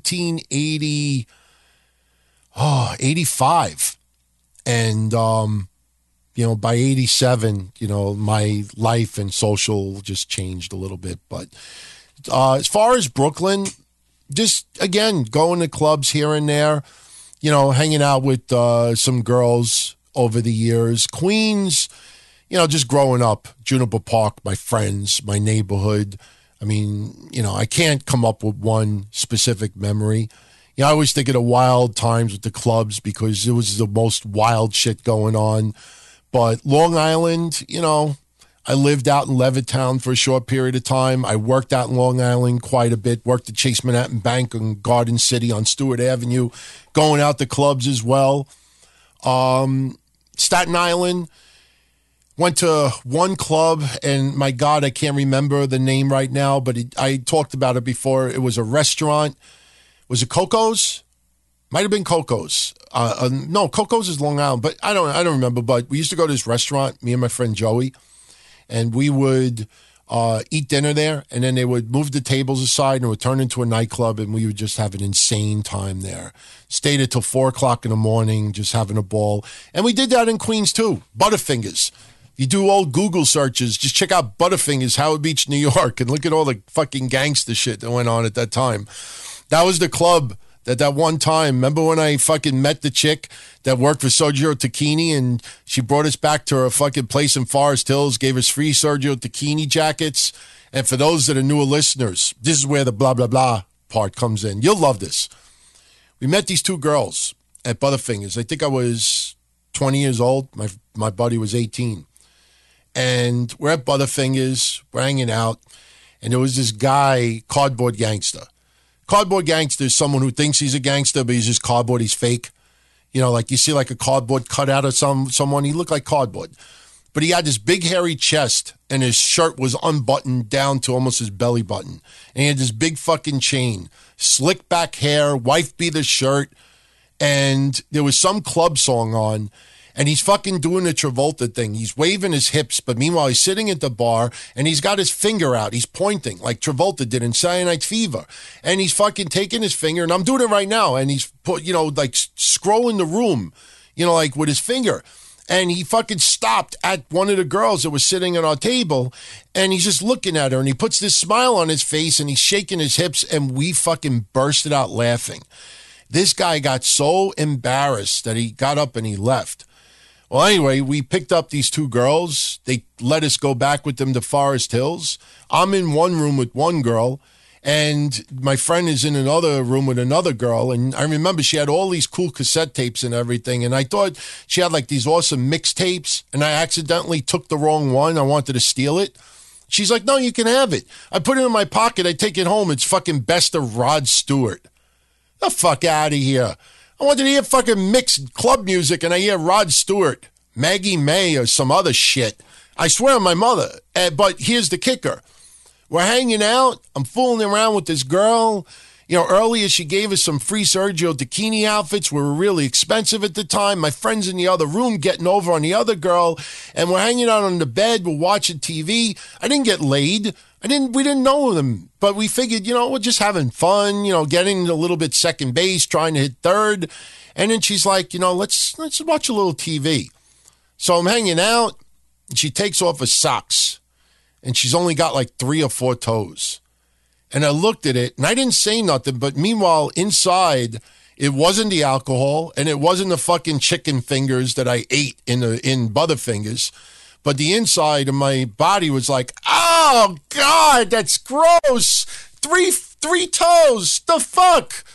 85. And, you know, by 87, you know, my life and social just changed a little bit. But as far as Brooklyn, just, again, going to clubs here and there, you know, hanging out with some girls over the years. Queens, you know, just growing up, Juniper Park, my friends, my neighborhood. I mean, you know, I can't come up with one specific memory. You know, I always think of the wild times with the clubs because it was the most wild shit going on. But Long Island, you know, I lived out in Levittown for a short period of time. I worked out in Long Island quite a bit, worked at Chase Manhattan Bank in Garden City on Stewart Avenue, going out to clubs as well. Staten Island. Went to one club, and my God, I can't remember the name right now, but I talked about it before. It was a restaurant. Was it Coco's? Might have been Coco's. No, Coco's is Long Island, but I don't remember. But we used to go to this restaurant, me and my friend Joey, and we would eat dinner there, and then they would move the tables aside, and it would turn into a nightclub, and we would just have an insane time there. Stayed until 4 o'clock in the morning, just having a ball. And we did that in Queens, too. Butterfingers. You do old Google searches. Just check out Butterfingers, Howard Beach, New York, and look at all the fucking gangster shit that went on at that time. That was the club that one time. Remember when I fucking met the chick that worked for Sergio Tacchini, and she brought us back to her fucking place in Forest Hills, gave us free Sergio Tacchini jackets. And for those that are newer listeners, this is where the blah, blah, blah part comes in. You'll love this. We met these two girls at Butterfingers. I think I was 20 years old. My buddy was 18. And we're at Butterfingers, we're hanging out, and there was this guy, Cardboard Gangster. Cardboard Gangster is someone who thinks he's a gangster, but he's just cardboard, he's fake. You know, like you see like a cardboard cutout of someone, he looked like cardboard. But he had this big hairy chest, and his shirt was unbuttoned down to almost his belly button. And he had this big fucking chain, slick back hair, wife beater shirt, and there was some club song on. And he's fucking doing the Travolta thing. He's waving his hips, but meanwhile he's sitting at the bar and he's got his finger out. He's pointing like Travolta did in Saturday Night Fever. And he's fucking taking his finger, and I'm doing it right now. And he's like scrolling the room, like with his finger. And he fucking stopped at one of the girls that was sitting at our table, and he's just looking at her, and he puts this smile on his face, and he's shaking his hips, and we fucking bursted out laughing. This guy got so embarrassed that he got up and he left. Well, anyway, we picked up these two girls. They let us go back with them to Forest Hills. I'm in one room with one girl, and my friend is in another room with another girl. And I remember she had all these cool cassette tapes and everything. And I thought she had like these awesome mixtapes, and I accidentally took the wrong one. I wanted to steal it. She's like, no, you can have it. I put it in my pocket. I take it home. It's fucking Best of Rod Stewart. The fuck out of here. I wanted to hear fucking mixed club music, and I hear Rod Stewart, Maggie May, or some other shit. I swear on my mother. But here's the kicker. We're hanging out. I'm fooling around with this girl. Earlier she gave us some free Sergio Tacchini outfits. We were really expensive at the time. My friend's in the other room getting over on the other girl, and we're hanging out on the bed. We're watching TV. I didn't get laid. We didn't know them, but we figured, we're just having fun, getting a little bit second base, trying to hit third. And then she's like, let's watch a little TV. So I'm hanging out, and she takes off her socks, and she's only got like 3 or 4 toes. And I looked at it, and I didn't say nothing, but meanwhile, inside, it wasn't the alcohol, and it wasn't the fucking chicken fingers that I ate in Butterfingers. But the inside of my body was like, oh, God, that's gross. Three toes. The fuck?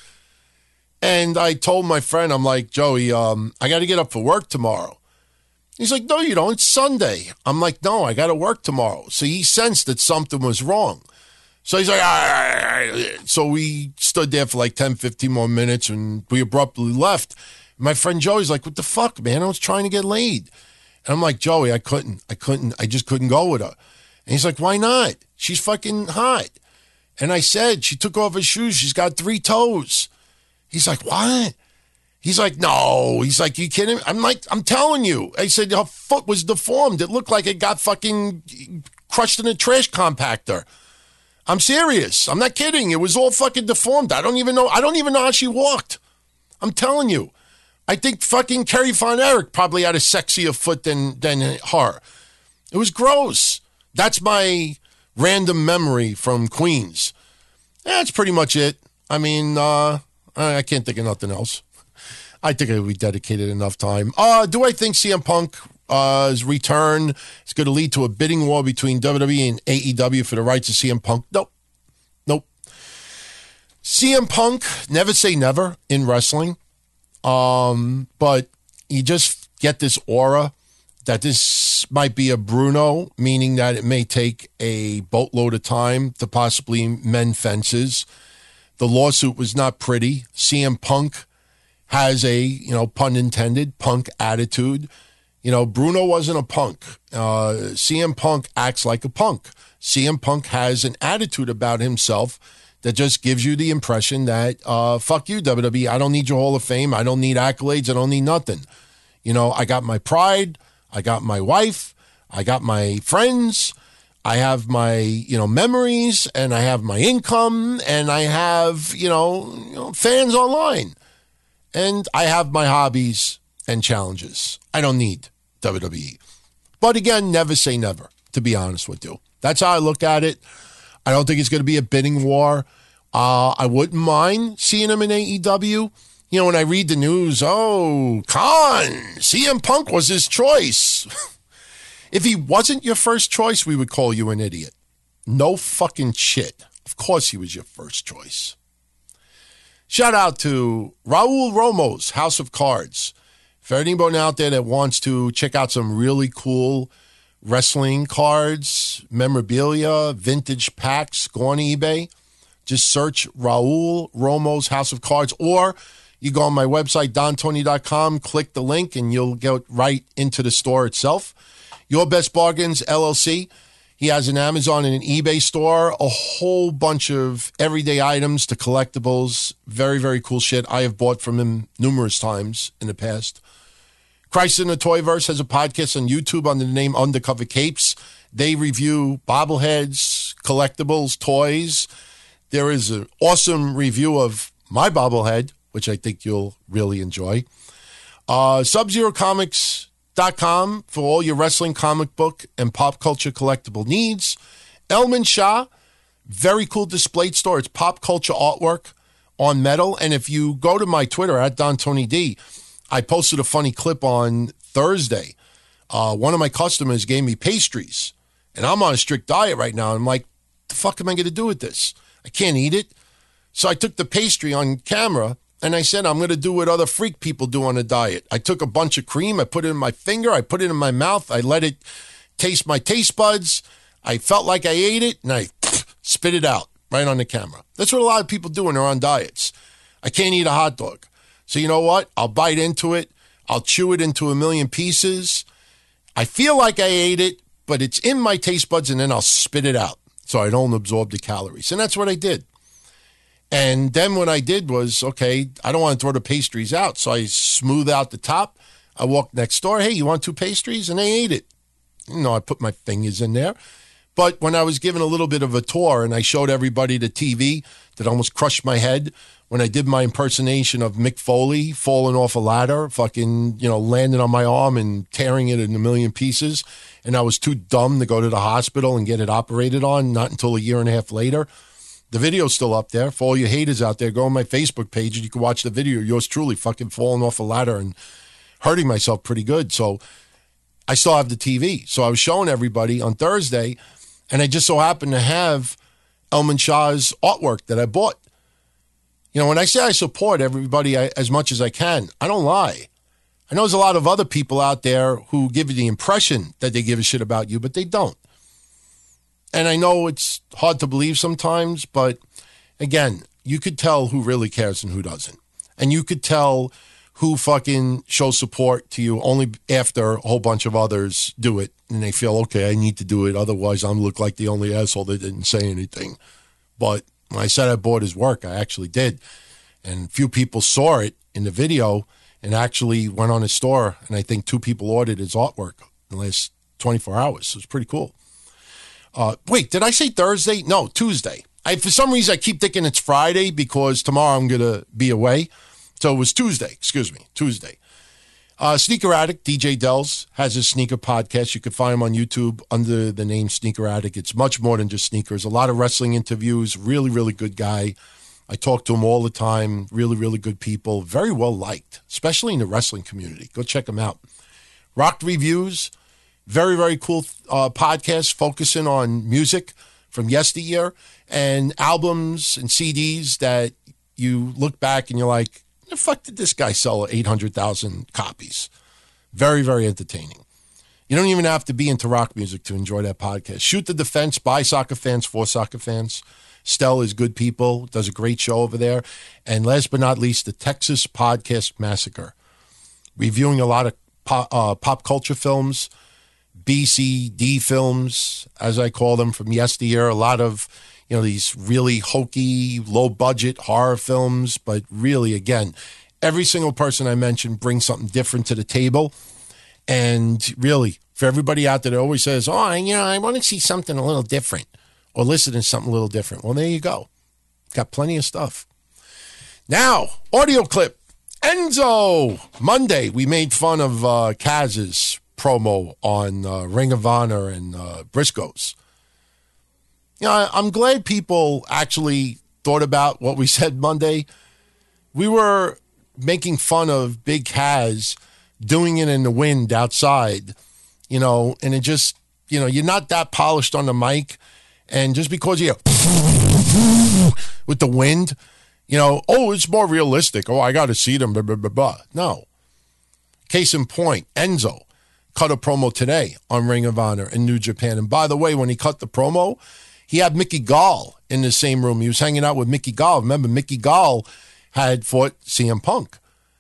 And I told my friend, I'm like, Joey, I got to get up for work tomorrow. He's like, no, you don't. It's Sunday. I'm like, no, I got to work tomorrow. So he sensed that something was wrong. So he's like, all right. So we stood there for like 10, 15 more minutes, and we abruptly left. My friend Joey's like, what the fuck, man? I was trying to get laid. And I'm like, Joey, I just couldn't go with her. And he's like, why not? She's fucking hot. And I said, she took off her shoes. She's got 3 toes. He's like, what? He's like, no. He's like, you kidding me? I'm like, I'm telling you. I said, her foot was deformed. It looked like it got fucking crushed in a trash compactor. I'm serious. I'm not kidding. It was all fucking deformed. I don't even know how she walked. I'm telling you. I think fucking Kerry Von Erich probably had a sexier foot than her. It was gross. That's my random memory from Queens. That's pretty much it. I mean, I can't think of nothing else. I think we dedicated enough time. Do I think CM Punk's return is going to lead to a bidding war between WWE and AEW for the rights of CM Punk? Nope. CM Punk, never say never in wrestling. But you just get this aura that this might be a Bruno, meaning that it may take a boatload of time to possibly mend fences. The lawsuit was not pretty. CM Punk has a, pun intended, punk attitude. Bruno wasn't a punk. CM Punk acts like a punk. CM Punk has an attitude about himself that just gives you the impression that, fuck you, WWE. I don't need your Hall of Fame. I don't need accolades. I don't need nothing. I got my pride. I got my wife. I got my friends. I have my, memories, and I have my income, and I have, fans online. And I have my hobbies and challenges. I don't need WWE. But again, never say never, to be honest with you. That's how I look at it. I don't think it's going to be a bidding war. I wouldn't mind seeing him in AEW. You know, when I read the news, oh, Khan, CM Punk was his choice. If he wasn't your first choice, we would call you an idiot. No fucking shit. Of course he was your first choice. Shout out to Raul Romo's House of Cards. For anyone out there that wants to check out some really cool wrestling cards, memorabilia, vintage packs, go on eBay. Just search Raul Romo's House of Cards, or you go on my website, dontony.com, click the link, and you'll get right into the store itself. Your Best Bargains, LLC. He has an Amazon and an eBay store, a whole bunch of everyday items to collectibles. Very, very cool shit. I have bought from him numerous times in the past. Christ in the Toyverse has a podcast on YouTube under the name Undercover Capes. They review bobbleheads, collectibles, toys. There is an awesome review of my bobblehead, which I think you'll really enjoy. SubZeroComics.com for all your wrestling, comic book, and pop culture collectible needs. Elman Shah, very cool displayed store. It's pop culture artwork on metal. And if you go to my Twitter, at DonTonyD, I posted a funny clip on Thursday. One of my customers gave me pastries, and I'm on a strict diet right now. I'm like, the fuck am I going to do with this? I can't eat it. So I took the pastry on camera, and I said, I'm going to do what other freak people do on a diet. I took a bunch of cream, I put it in my finger, I put it in my mouth, I let it taste my taste buds. I felt like I ate it, and I spit it out right on the camera. That's what a lot of people do when they're on diets. I can't eat a hot dog. So you know what? I'll bite into it. I'll chew it into a million pieces. I feel like I ate it, but it's in my taste buds, and then I'll spit it out so I don't absorb the calories. And that's what I did. And then what I did was, okay, I don't want to throw the pastries out. So I smoothed out the top. I walked next door. Hey, you want 2 pastries? And they ate it. You know, I put my fingers in there. But when I was given a little bit of a tour and I showed everybody the TV that almost crushed my head, when I did my impersonation of Mick Foley falling off a ladder, fucking, landing on my arm and tearing it in a million pieces, and I was too dumb to go to the hospital and get it operated on, not until a year and a half later. The video's still up there. For all you haters out there, go on my Facebook page and you can watch the video. Yours truly fucking falling off a ladder and hurting myself pretty good. So I still have the TV. So I was showing everybody on Thursday, and I just so happened to have Elman Shah's artwork that I bought. When I say I support everybody as much as I can, I don't lie. I know there's a lot of other people out there who give you the impression that they give a shit about you, but they don't. And I know it's hard to believe sometimes, but again, you could tell who really cares and who doesn't. And you could tell who fucking shows support to you only after a whole bunch of others do it. And they feel, okay, I need to do it. Otherwise, I'm look like the only asshole that didn't say anything. But when I said I bought his work, I actually did. And few people saw it in the video and actually went on his store. And I think 2 people ordered his artwork in the last 24 hours. So it's pretty cool. Wait, did I say Thursday? No, Tuesday. For some reason, I keep thinking it's Friday because tomorrow I'm going to be away. So it was Tuesday. Sneaker Addict, DJ Dells, has his sneaker podcast. You can find him on YouTube under the name Sneaker Addict. It's much more than just sneakers. A lot of wrestling interviews. Really, really good guy. I talk to him all the time. Really, really good people. Very well liked, especially in the wrestling community. Go check him out. Rock Reviews. Very, very cool podcast focusing on music from yesteryear and albums and CDs that you look back and you're like, the fuck did this guy sell 800,000 copies? Very, very entertaining. You don't even have to be into rock music to enjoy that podcast. Shoot the Defense by soccer fans, for soccer fans. Stell is good people, does a great show over there. And last but not least, the Texas Podcast Massacre. Reviewing a lot of pop culture films, BCD films, as I call them, from yesteryear. A lot of these really hokey, low-budget horror films. But really, again, every single person I mentioned brings something different to the table. And really, for everybody out there that always says, I want to see something a little different or listen to something a little different. Well, there you go. Got plenty of stuff. Now, audio clip. Enzo. Monday, we made fun of Kaz's promo on Ring of Honor and Briscoes. I'm glad people actually thought about what we said Monday. We were making fun of Big Kaz doing it in the wind outside, and it just, you're not that polished on the mic. And just because you with the wind, it's more realistic. Oh, I got to see them, blah, blah, blah, blah. No. Case in point, Enzo cut a promo today on Ring of Honor in New Japan. And by the way, when he cut the promo, he had Mickey Gall in the same room. He was hanging out with Mickey Gall. Remember, Mickey Gall had fought CM Punk.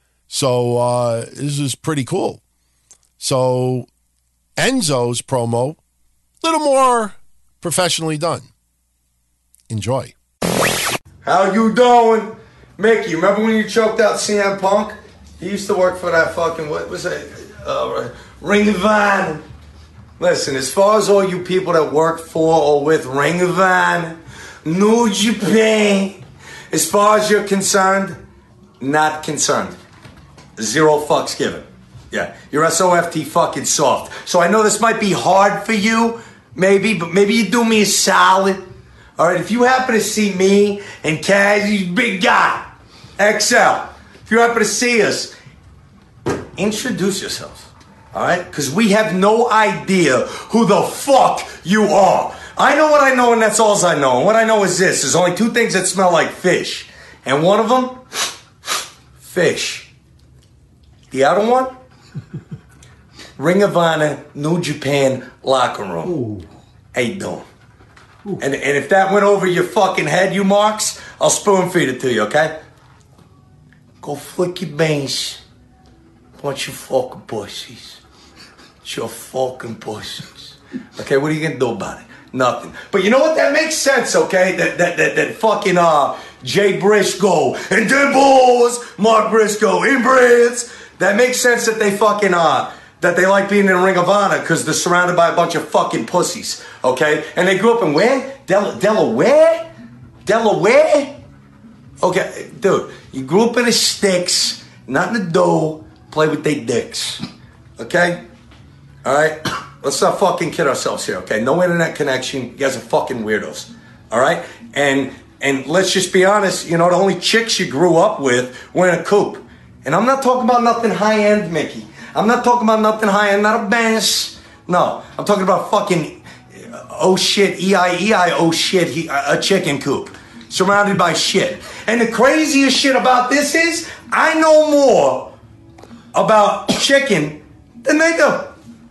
So this is pretty cool. So Enzo's promo, a little more professionally done. Enjoy. How you doing? Mickey, remember when you choked out CM Punk? He used to work for that fucking, what was it? Ring of Honor. Listen, as far as all you people that work for or with Ring of Honor, New Japan, as far as you're concerned, not concerned. 0 fucks given. Yeah, you're SOFT fucking soft. So I know this might be hard for you, maybe, but maybe you do me a solid. All right, if you happen to see me and Kaz, he's a big guy, XL. If you happen to see us, introduce yourselves. All right, because we have no idea who the fuck you are. I know what I know, and that's all I know. And what I know is this: there's only 2 things that smell like fish, and one of them, fish. The other one, Ring of Honor, New Japan locker room. Ooh. How you doing? And if that went over your fucking head, you marks, I'll spoon feed it to you, okay? Go flick your bangs. Bunch of fucking pussies. It's your fucking pussies. Okay, what are you gonna do about it? Nothing. But you know what? That makes sense, okay? That fucking Jay Briscoe and them boys, Mark Briscoe and Brits. That makes sense that they fucking that they like being in Ring of Honor because they're surrounded by a bunch of fucking pussies, okay? And they grew up in where? Delaware? Delaware? Okay, dude, you grew up in the sticks, not in the dough, play with they dicks, okay? All right? Let's not fucking kid ourselves here, okay? No internet connection. You guys are fucking weirdos, all right? And let's just be honest, the only chicks you grew up with were in a coupe. And I'm not talking about nothing high-end, Mickey. I'm not talking about nothing high-end, not a Benz. No, I'm talking about fucking oh shit, E-I-E-I, oh shit, a chicken coop. Surrounded by shit. And the craziest shit about this is, I know more about chicken than they do.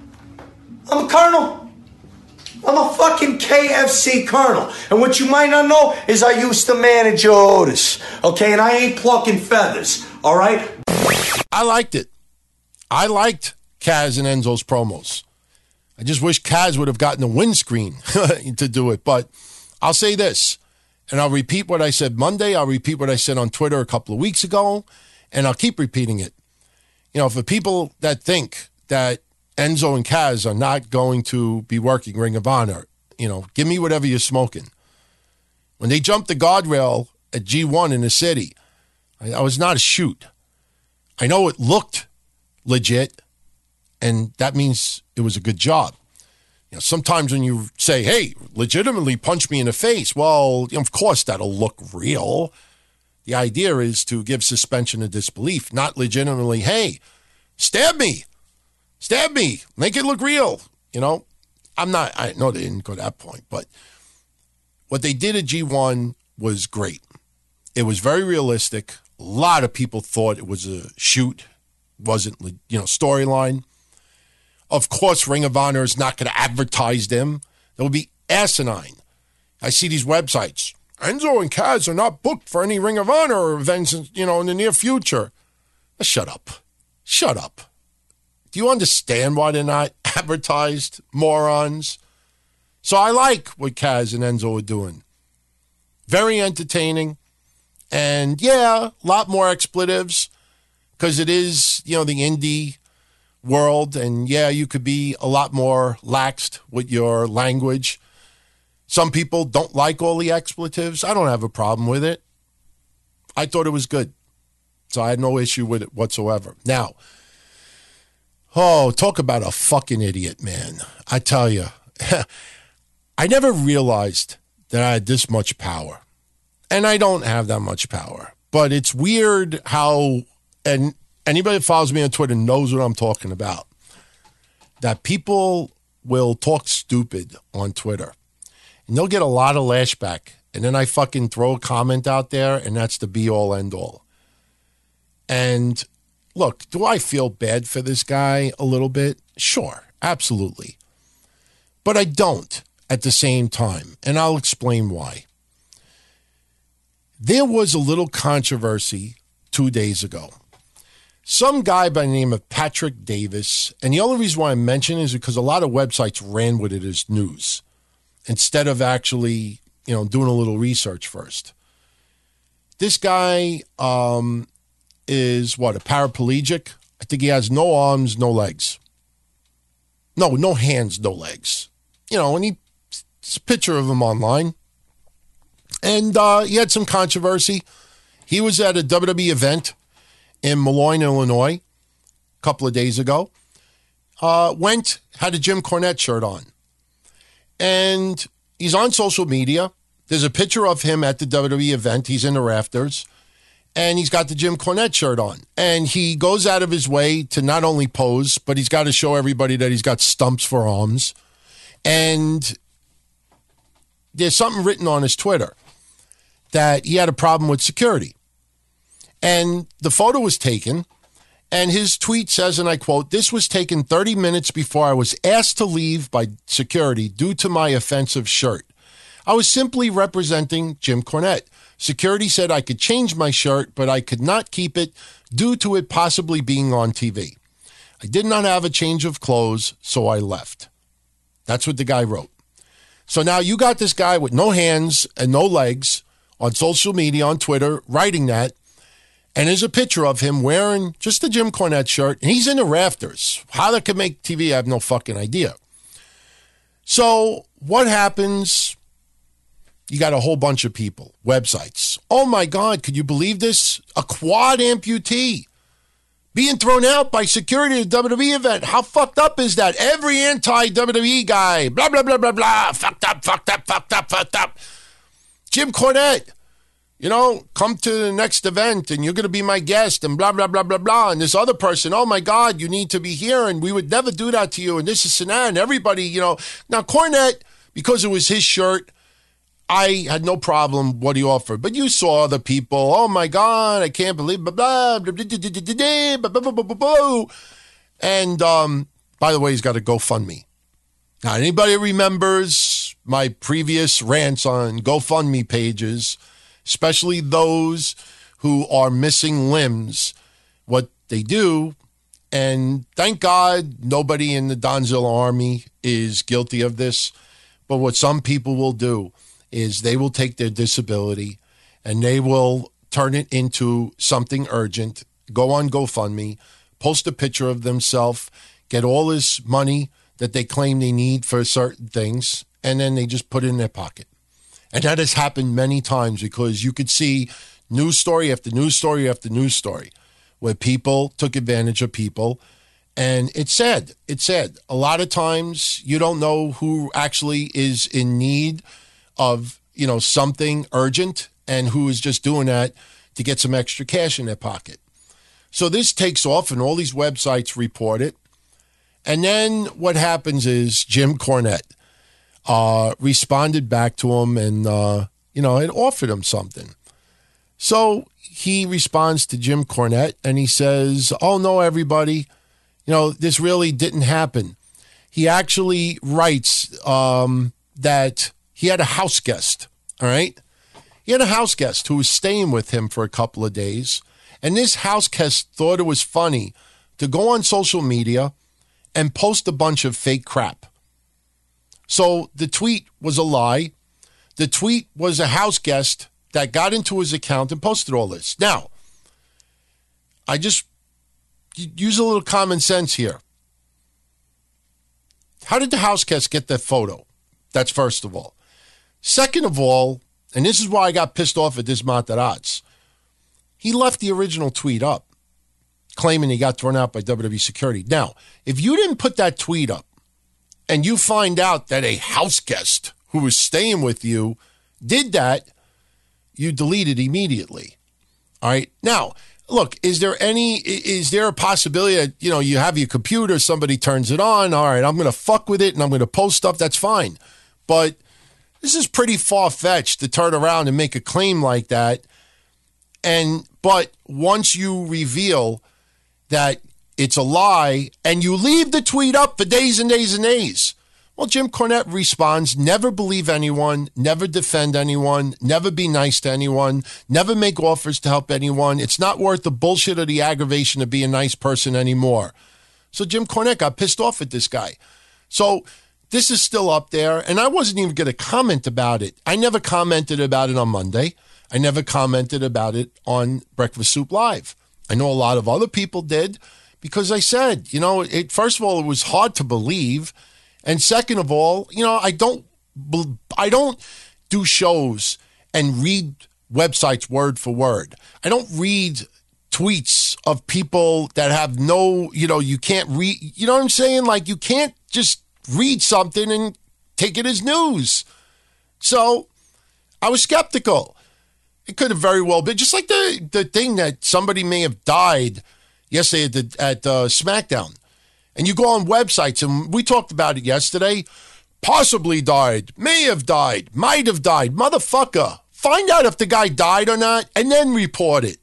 I'm a colonel. I'm a fucking KFC colonel. And what you might not know is I used to manage Otis. Okay, and I ain't plucking feathers. All right? I liked it. I liked Kaz and Enzo's promos. I just wish Kaz would have gotten a windscreen to do it. But I'll say this, and I'll repeat what I said Monday. I'll repeat what I said on Twitter a couple of weeks ago, and I'll keep repeating it. For people that think that Enzo and Kaz are not going to be working Ring of Honor, give me whatever you're smoking. When they jumped the guardrail at G1 in the city, I was not a shoot. I know it looked legit, and that means it was a good job. Sometimes when you say, hey, legitimately punch me in the face, well, of course that'll look real. The idea is to give suspension of disbelief, not legitimately, hey, stab me, make it look real. I know they didn't go to that point, but what they did at G1 was great. It was very realistic. A lot of people thought it was a shoot, wasn't, storyline. Of course, Ring of Honor is not going to advertise them. That would be asinine. I see these websites. Enzo and Kaz are not booked for any Ring of Honor events, in the near future. Shut up. Do you understand why they're not advertised, morons? So I like what Kaz and Enzo are doing. Very entertaining. And yeah, a lot more expletives because it is, the indie world. And yeah, you could be a lot more laxed with your language. Some people don't like all the expletives. I don't have a problem with it. I thought it was good. So I had no issue with it whatsoever. Now, Oh, talk about a fucking idiot, man. I tell you, I never realized that I had this much power. And I don't have that much power. But it's weird how, and anybody that follows me on Twitter knows what I'm talking about, that people will talk stupid on Twitter. And they'll get a lot of lashback. And then I fucking throw a comment out there, and that's the be-all, end-all. And look, do I feel bad for this guy a little bit? Sure, absolutely. But I don't at the same time, and I'll explain why. There was a little controversy 2 days ago. Some guy by the name of Patrick Davis, and the only reason why I mention it is because a lot of websites ran with it as news instead of actually, doing a little research first. This guy is, a paraplegic? I think he has no arms, no legs. No hands, no legs. And it's a picture of him online. And he had some controversy. He was at a WWE event in Moline, Illinois, a couple of days ago. Had a Jim Cornette shirt on. And he's on social media. There's a picture of him at the WWE event. He's in the rafters. And he's got the Jim Cornette shirt on. And he goes out of his way to not only pose, but he's got to show everybody that he's got stumps for arms. And there's something written on his Twitter that he had a problem with security. And the photo was taken, and his tweet says, and I quote, "This was taken 30 minutes before I was asked to leave by security due to my offensive shirt. I was simply representing Jim Cornette. Security said I could change my shirt, but I could not keep it due to it possibly being on TV. I did not have a change of clothes, so I left." That's what the guy wrote. So now you got this guy with no hands and no legs on social media, on Twitter, writing that. And there's a picture of him wearing just the Jim Cornette shirt. And he's in the rafters. How that could make TV, I have no fucking idea. So what happens? You got a whole bunch of people, websites. Oh my God, could you believe this? A quad amputee being thrown out by security at a WWE event. How fucked up is that? Every anti-WWE guy, blah, blah, blah, blah, blah. Fucked up. Jim Cornette, come to the next event and you're going to be my guest and blah, blah, blah, blah, blah. And this other person, oh my God, you need to be here and we would never do that to you. And this is and that. And everybody, Now Cornette, because it was his shirt, I had no problem what he offered. But you saw the people, oh my God, I can't believe, blah, blah, blah, blah, blah, blah, blah. And by the way, he's got a GoFundMe. Now, anybody remembers my previous rants on GoFundMe pages, especially those who are missing limbs, what they do, and thank God nobody in the Donzilla Army is guilty of this, but what some people will do is they will take their disability and they will turn it into something urgent, go on GoFundMe, post a picture of themselves, get all this money that they claim they need for certain things, and then they just put it in their pocket. And that has happened many times because you could see news story after news story after news story where people took advantage of people. And it's sad. It's sad. A lot of times you don't know who actually is in need of, something urgent and who is just doing that to get some extra cash in their pocket. So this takes off and all these websites report it. And then what happens is Jim Cornette responded back to him and, it offered him something. So he responds to Jim Cornette and he says, "Oh, no, everybody, this really didn't happen." He actually writes that he had a house guest, all right? He had a house guest who was staying with him for a couple of days. And this house guest thought it was funny to go on social media and post a bunch of fake crap. So the tweet was a lie. The tweet was a house guest that got into his account and posted all this. Now, I just use a little common sense here. How did the house guest get that photo? That's first of all. Second of all, and this is why I got pissed off at this Matarazz, he left the original tweet up. claiming he got thrown out by WWE security. Now, if you didn't put that tweet up and you find out that a house guest who was staying with you did that, you delete it immediately. All right. Now, look, is there a possibility that, you have your computer, somebody turns it on, all right, I'm going to fuck with it and I'm going to post stuff, that's fine. But this is pretty far-fetched to turn around and make a claim like that. But once you reveal that it's a lie and you leave the tweet up for days and days and days, well, Jim Cornette responds, never believe anyone, never defend anyone, never be nice to anyone, never make offers to help anyone. It's not worth the bullshit or the aggravation to be a nice person anymore. So Jim Cornette got pissed off at this guy. So this is still up there, and I wasn't even going to comment about it. I never commented about it on Monday. I never commented about it on Breakfast Soup Live. I know a lot of other people did because I said, first of all, it was hard to believe. And second of all, I don't do shows and read websites word for word. I don't read tweets of people that have no, you can't read, you know what I'm saying? Like, you can't just read something and take it as news. So I was skeptical. It could have very well been just like the thing that somebody may have died yesterday at SmackDown. And you go on websites, and we talked about it yesterday. Possibly died, may have died, might have died. Motherfucker, find out if the guy died or not, and then report it.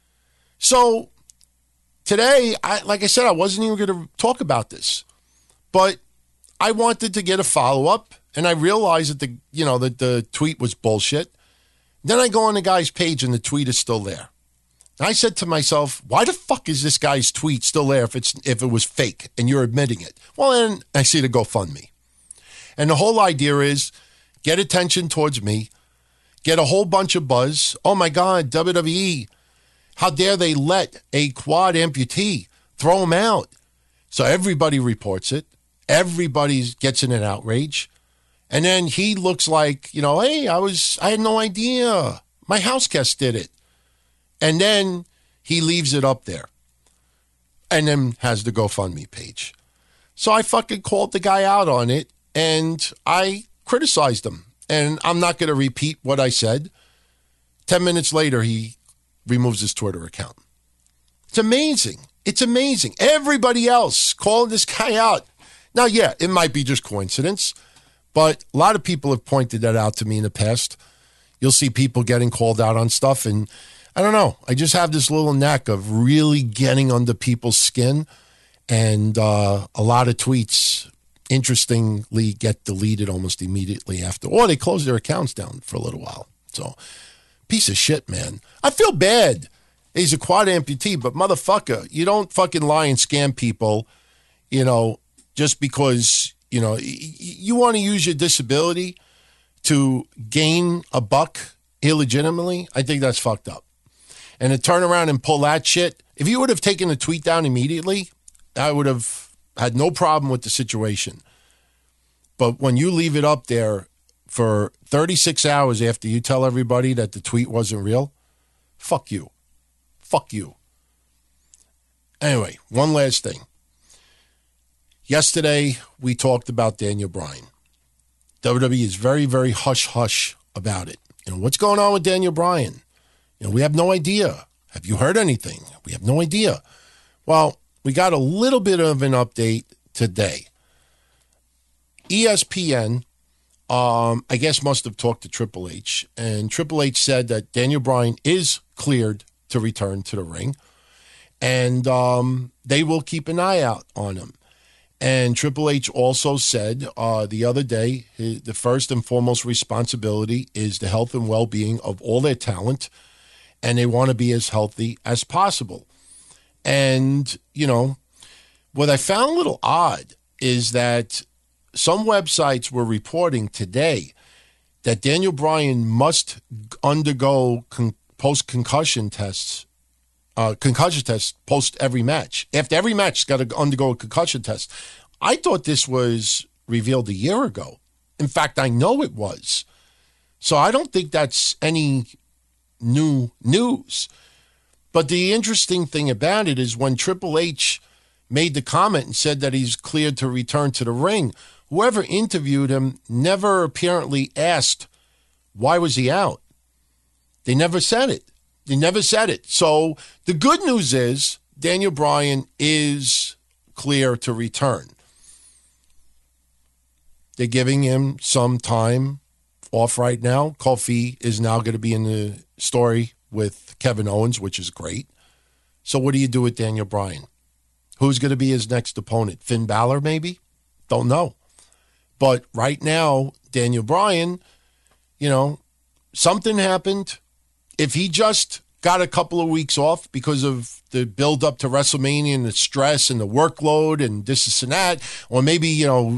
So today, like I said, I wasn't even going to talk about this. But I wanted to get a follow-up, and I realized that the tweet was bullshit. Then I go on the guy's page, and the tweet is still there. I said to myself, why the fuck is this guy's tweet still there if it was fake and you're admitting it? Well, then I see the GoFundMe. And the whole idea is get attention towards me, get a whole bunch of buzz. Oh my God, WWE, how dare they let a quad amputee throw him out? So everybody reports it. Everybody gets in an outrage. And then he looks like, hey, I had no idea. My house guest did it. And then he leaves it up there and then has the GoFundMe page. So I fucking called the guy out on it and I criticized him. And I'm not going to repeat what I said. 10 minutes later, he removes his Twitter account. It's amazing. It's amazing. Everybody else calling this guy out. Now, yeah, it might be just coincidence, but a lot of people have pointed that out to me in the past. You'll see people getting called out on stuff, and I don't know. I just have this little knack of really getting under people's skin, and a lot of tweets, interestingly, get deleted almost immediately after, or they close their accounts down for a little while. So, piece of shit, man. I feel bad. He's a quad amputee, but motherfucker, you don't fucking lie and scam people, just because, you want to use your disability to gain a buck illegitimately. I think that's fucked up. And to turn around and pull that shit, if you would have taken the tweet down immediately, I would have had no problem with the situation. But when you leave it up there for 36 hours after you tell everybody that the tweet wasn't real, fuck you. Fuck you. Anyway, one last thing. Yesterday, we talked about Daniel Bryan. WWE is very, very hush-hush about it. What's going on with Daniel Bryan? We have no idea. Have you heard anything? We have no idea. Well, we got a little bit of an update today. ESPN, I guess, must have talked to Triple H, and Triple H said that Daniel Bryan is cleared to return to the ring, and they will keep an eye out on him. And Triple H also said the other day, the first and foremost responsibility is the health and well-being of all their talent, and they want to be as healthy as possible. And, what I found a little odd is that some websites were reporting today that Daniel Bryan must undergo post-concussion tests, post every match. After every match, he's got to undergo a concussion test. I thought this was revealed a year ago. In fact, I know it was. So I don't think that's any new news. But the interesting thing about it is when Triple H made the comment and said that he's cleared to return to the ring, whoever interviewed him never apparently asked, why was he out? They never said it. They never said it. So the good news is Daniel Bryan is clear to return. They're giving him some time off right now. Kofi is now going to be in the story with Kevin Owens, which is great. So what do you do with Daniel Bryan? Who's going to be his next opponent? Finn Balor, maybe? Don't know. But right now, Daniel Bryan, something happened. If he just got a couple of weeks off because of the build-up to WrestleMania and the stress and the workload and this and that, or maybe,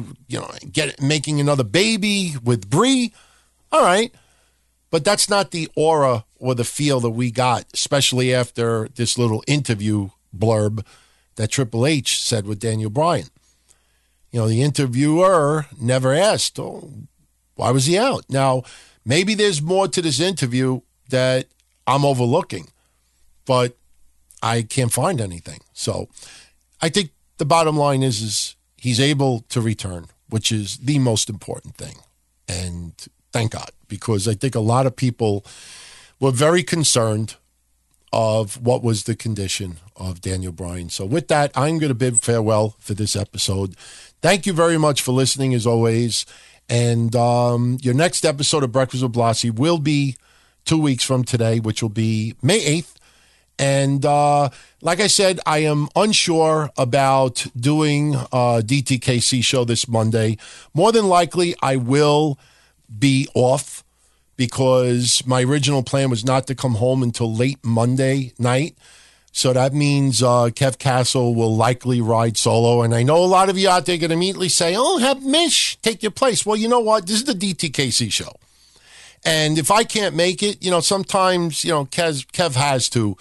making another baby with Brie, all right. But that's not the aura or the feel that we got, especially after this little interview blurb that Triple H said with Daniel Bryan. The interviewer never asked, why was he out? Now, maybe there's more to this interview that I'm overlooking, but I can't find anything. So I think the bottom line is he's able to return, which is the most important thing. And thank God, because I think a lot of people were very concerned of what was the condition of Daniel Bryan. So with that, I'm going to bid farewell for this episode. Thank you very much for listening, as always. And your next episode of Breakfast with Blassie will be 2 weeks from today, which will be May 8th. And like I said, I am unsure about doing a DTKC show this Monday. More than likely, I will be off because my original plan was not to come home until late Monday night. So that means Kev Castle will likely ride solo. And I know a lot of you out there are going to immediately say, have Mish take your place. Well, you know what? This is the DTKC show. And if I can't make it, sometimes, Kev has to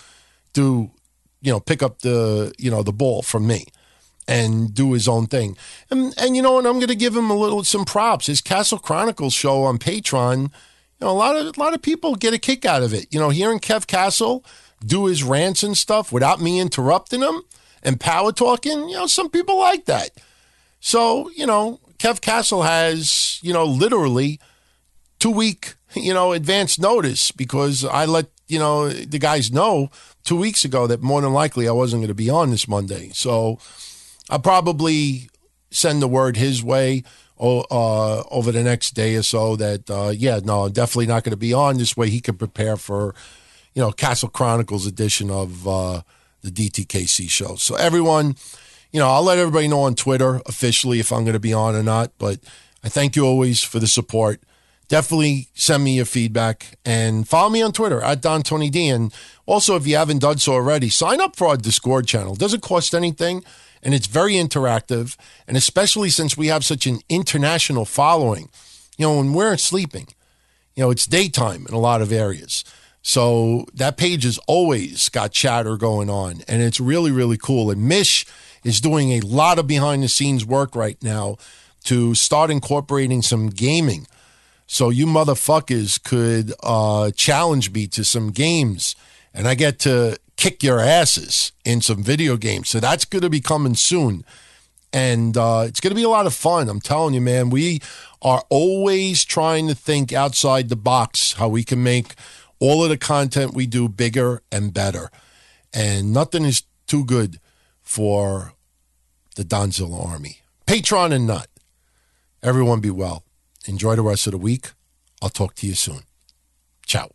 pick up the ball from me and do his own thing. And you know what? I'm going to give him some props. His Castle Chronicles show on Patreon, a lot of people get a kick out of it. Hearing Kev Castle do his rants and stuff without me interrupting him and power talking, some people like that. So, Kev Castle has, literally 2 week, advance notice because I let, the guys know 2 weeks ago that more than likely I wasn't going to be on this Monday. So I'll probably send the word his way over the next day or so that, I'm definitely not going to be on. This way he can prepare for, Castle Chronicles edition of the DTKC show. So everyone, I'll let everybody know on Twitter officially if I'm going to be on or not, but I thank you always for the support. Definitely send me your feedback and follow me on Twitter at Don Tony D. And also, if you haven't done so already, sign up for our Discord channel. It doesn't cost anything, and it's very interactive. And especially since we have such an international following, when we're sleeping, it's daytime in a lot of areas. So that page has always got chatter going on, and it's really, really cool. And Mish is doing a lot of behind-the-scenes work right now to start incorporating some gaming. So you motherfuckers could challenge me to some games, and I get to kick your asses in some video games. So that's going to be coming soon. And it's going to be a lot of fun. I'm telling you, man, we are always trying to think outside the box, how we can make all of the content we do bigger and better. And nothing is too good for the Donzilla Army. Patreon and nut. Everyone be well. Enjoy the rest of the week. I'll talk to you soon. Ciao.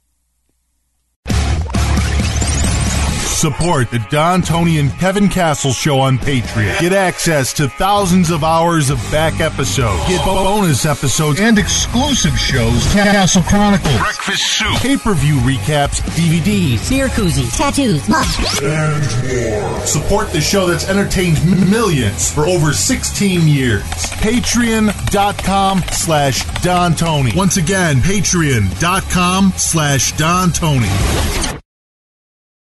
Support the Don, Tony, and Kevin Castle show on Patreon. Get access to thousands of hours of back episodes. Get bonus episodes and exclusive shows. Castle Chronicles, Breakfast Soup, pay-per-view recaps, DVDs, beer koozies, tattoos, much, and more. Support the show that's entertained millions for over 16 years. Patreon.com/Don Tony. Once again, Patreon.com/Don Tony.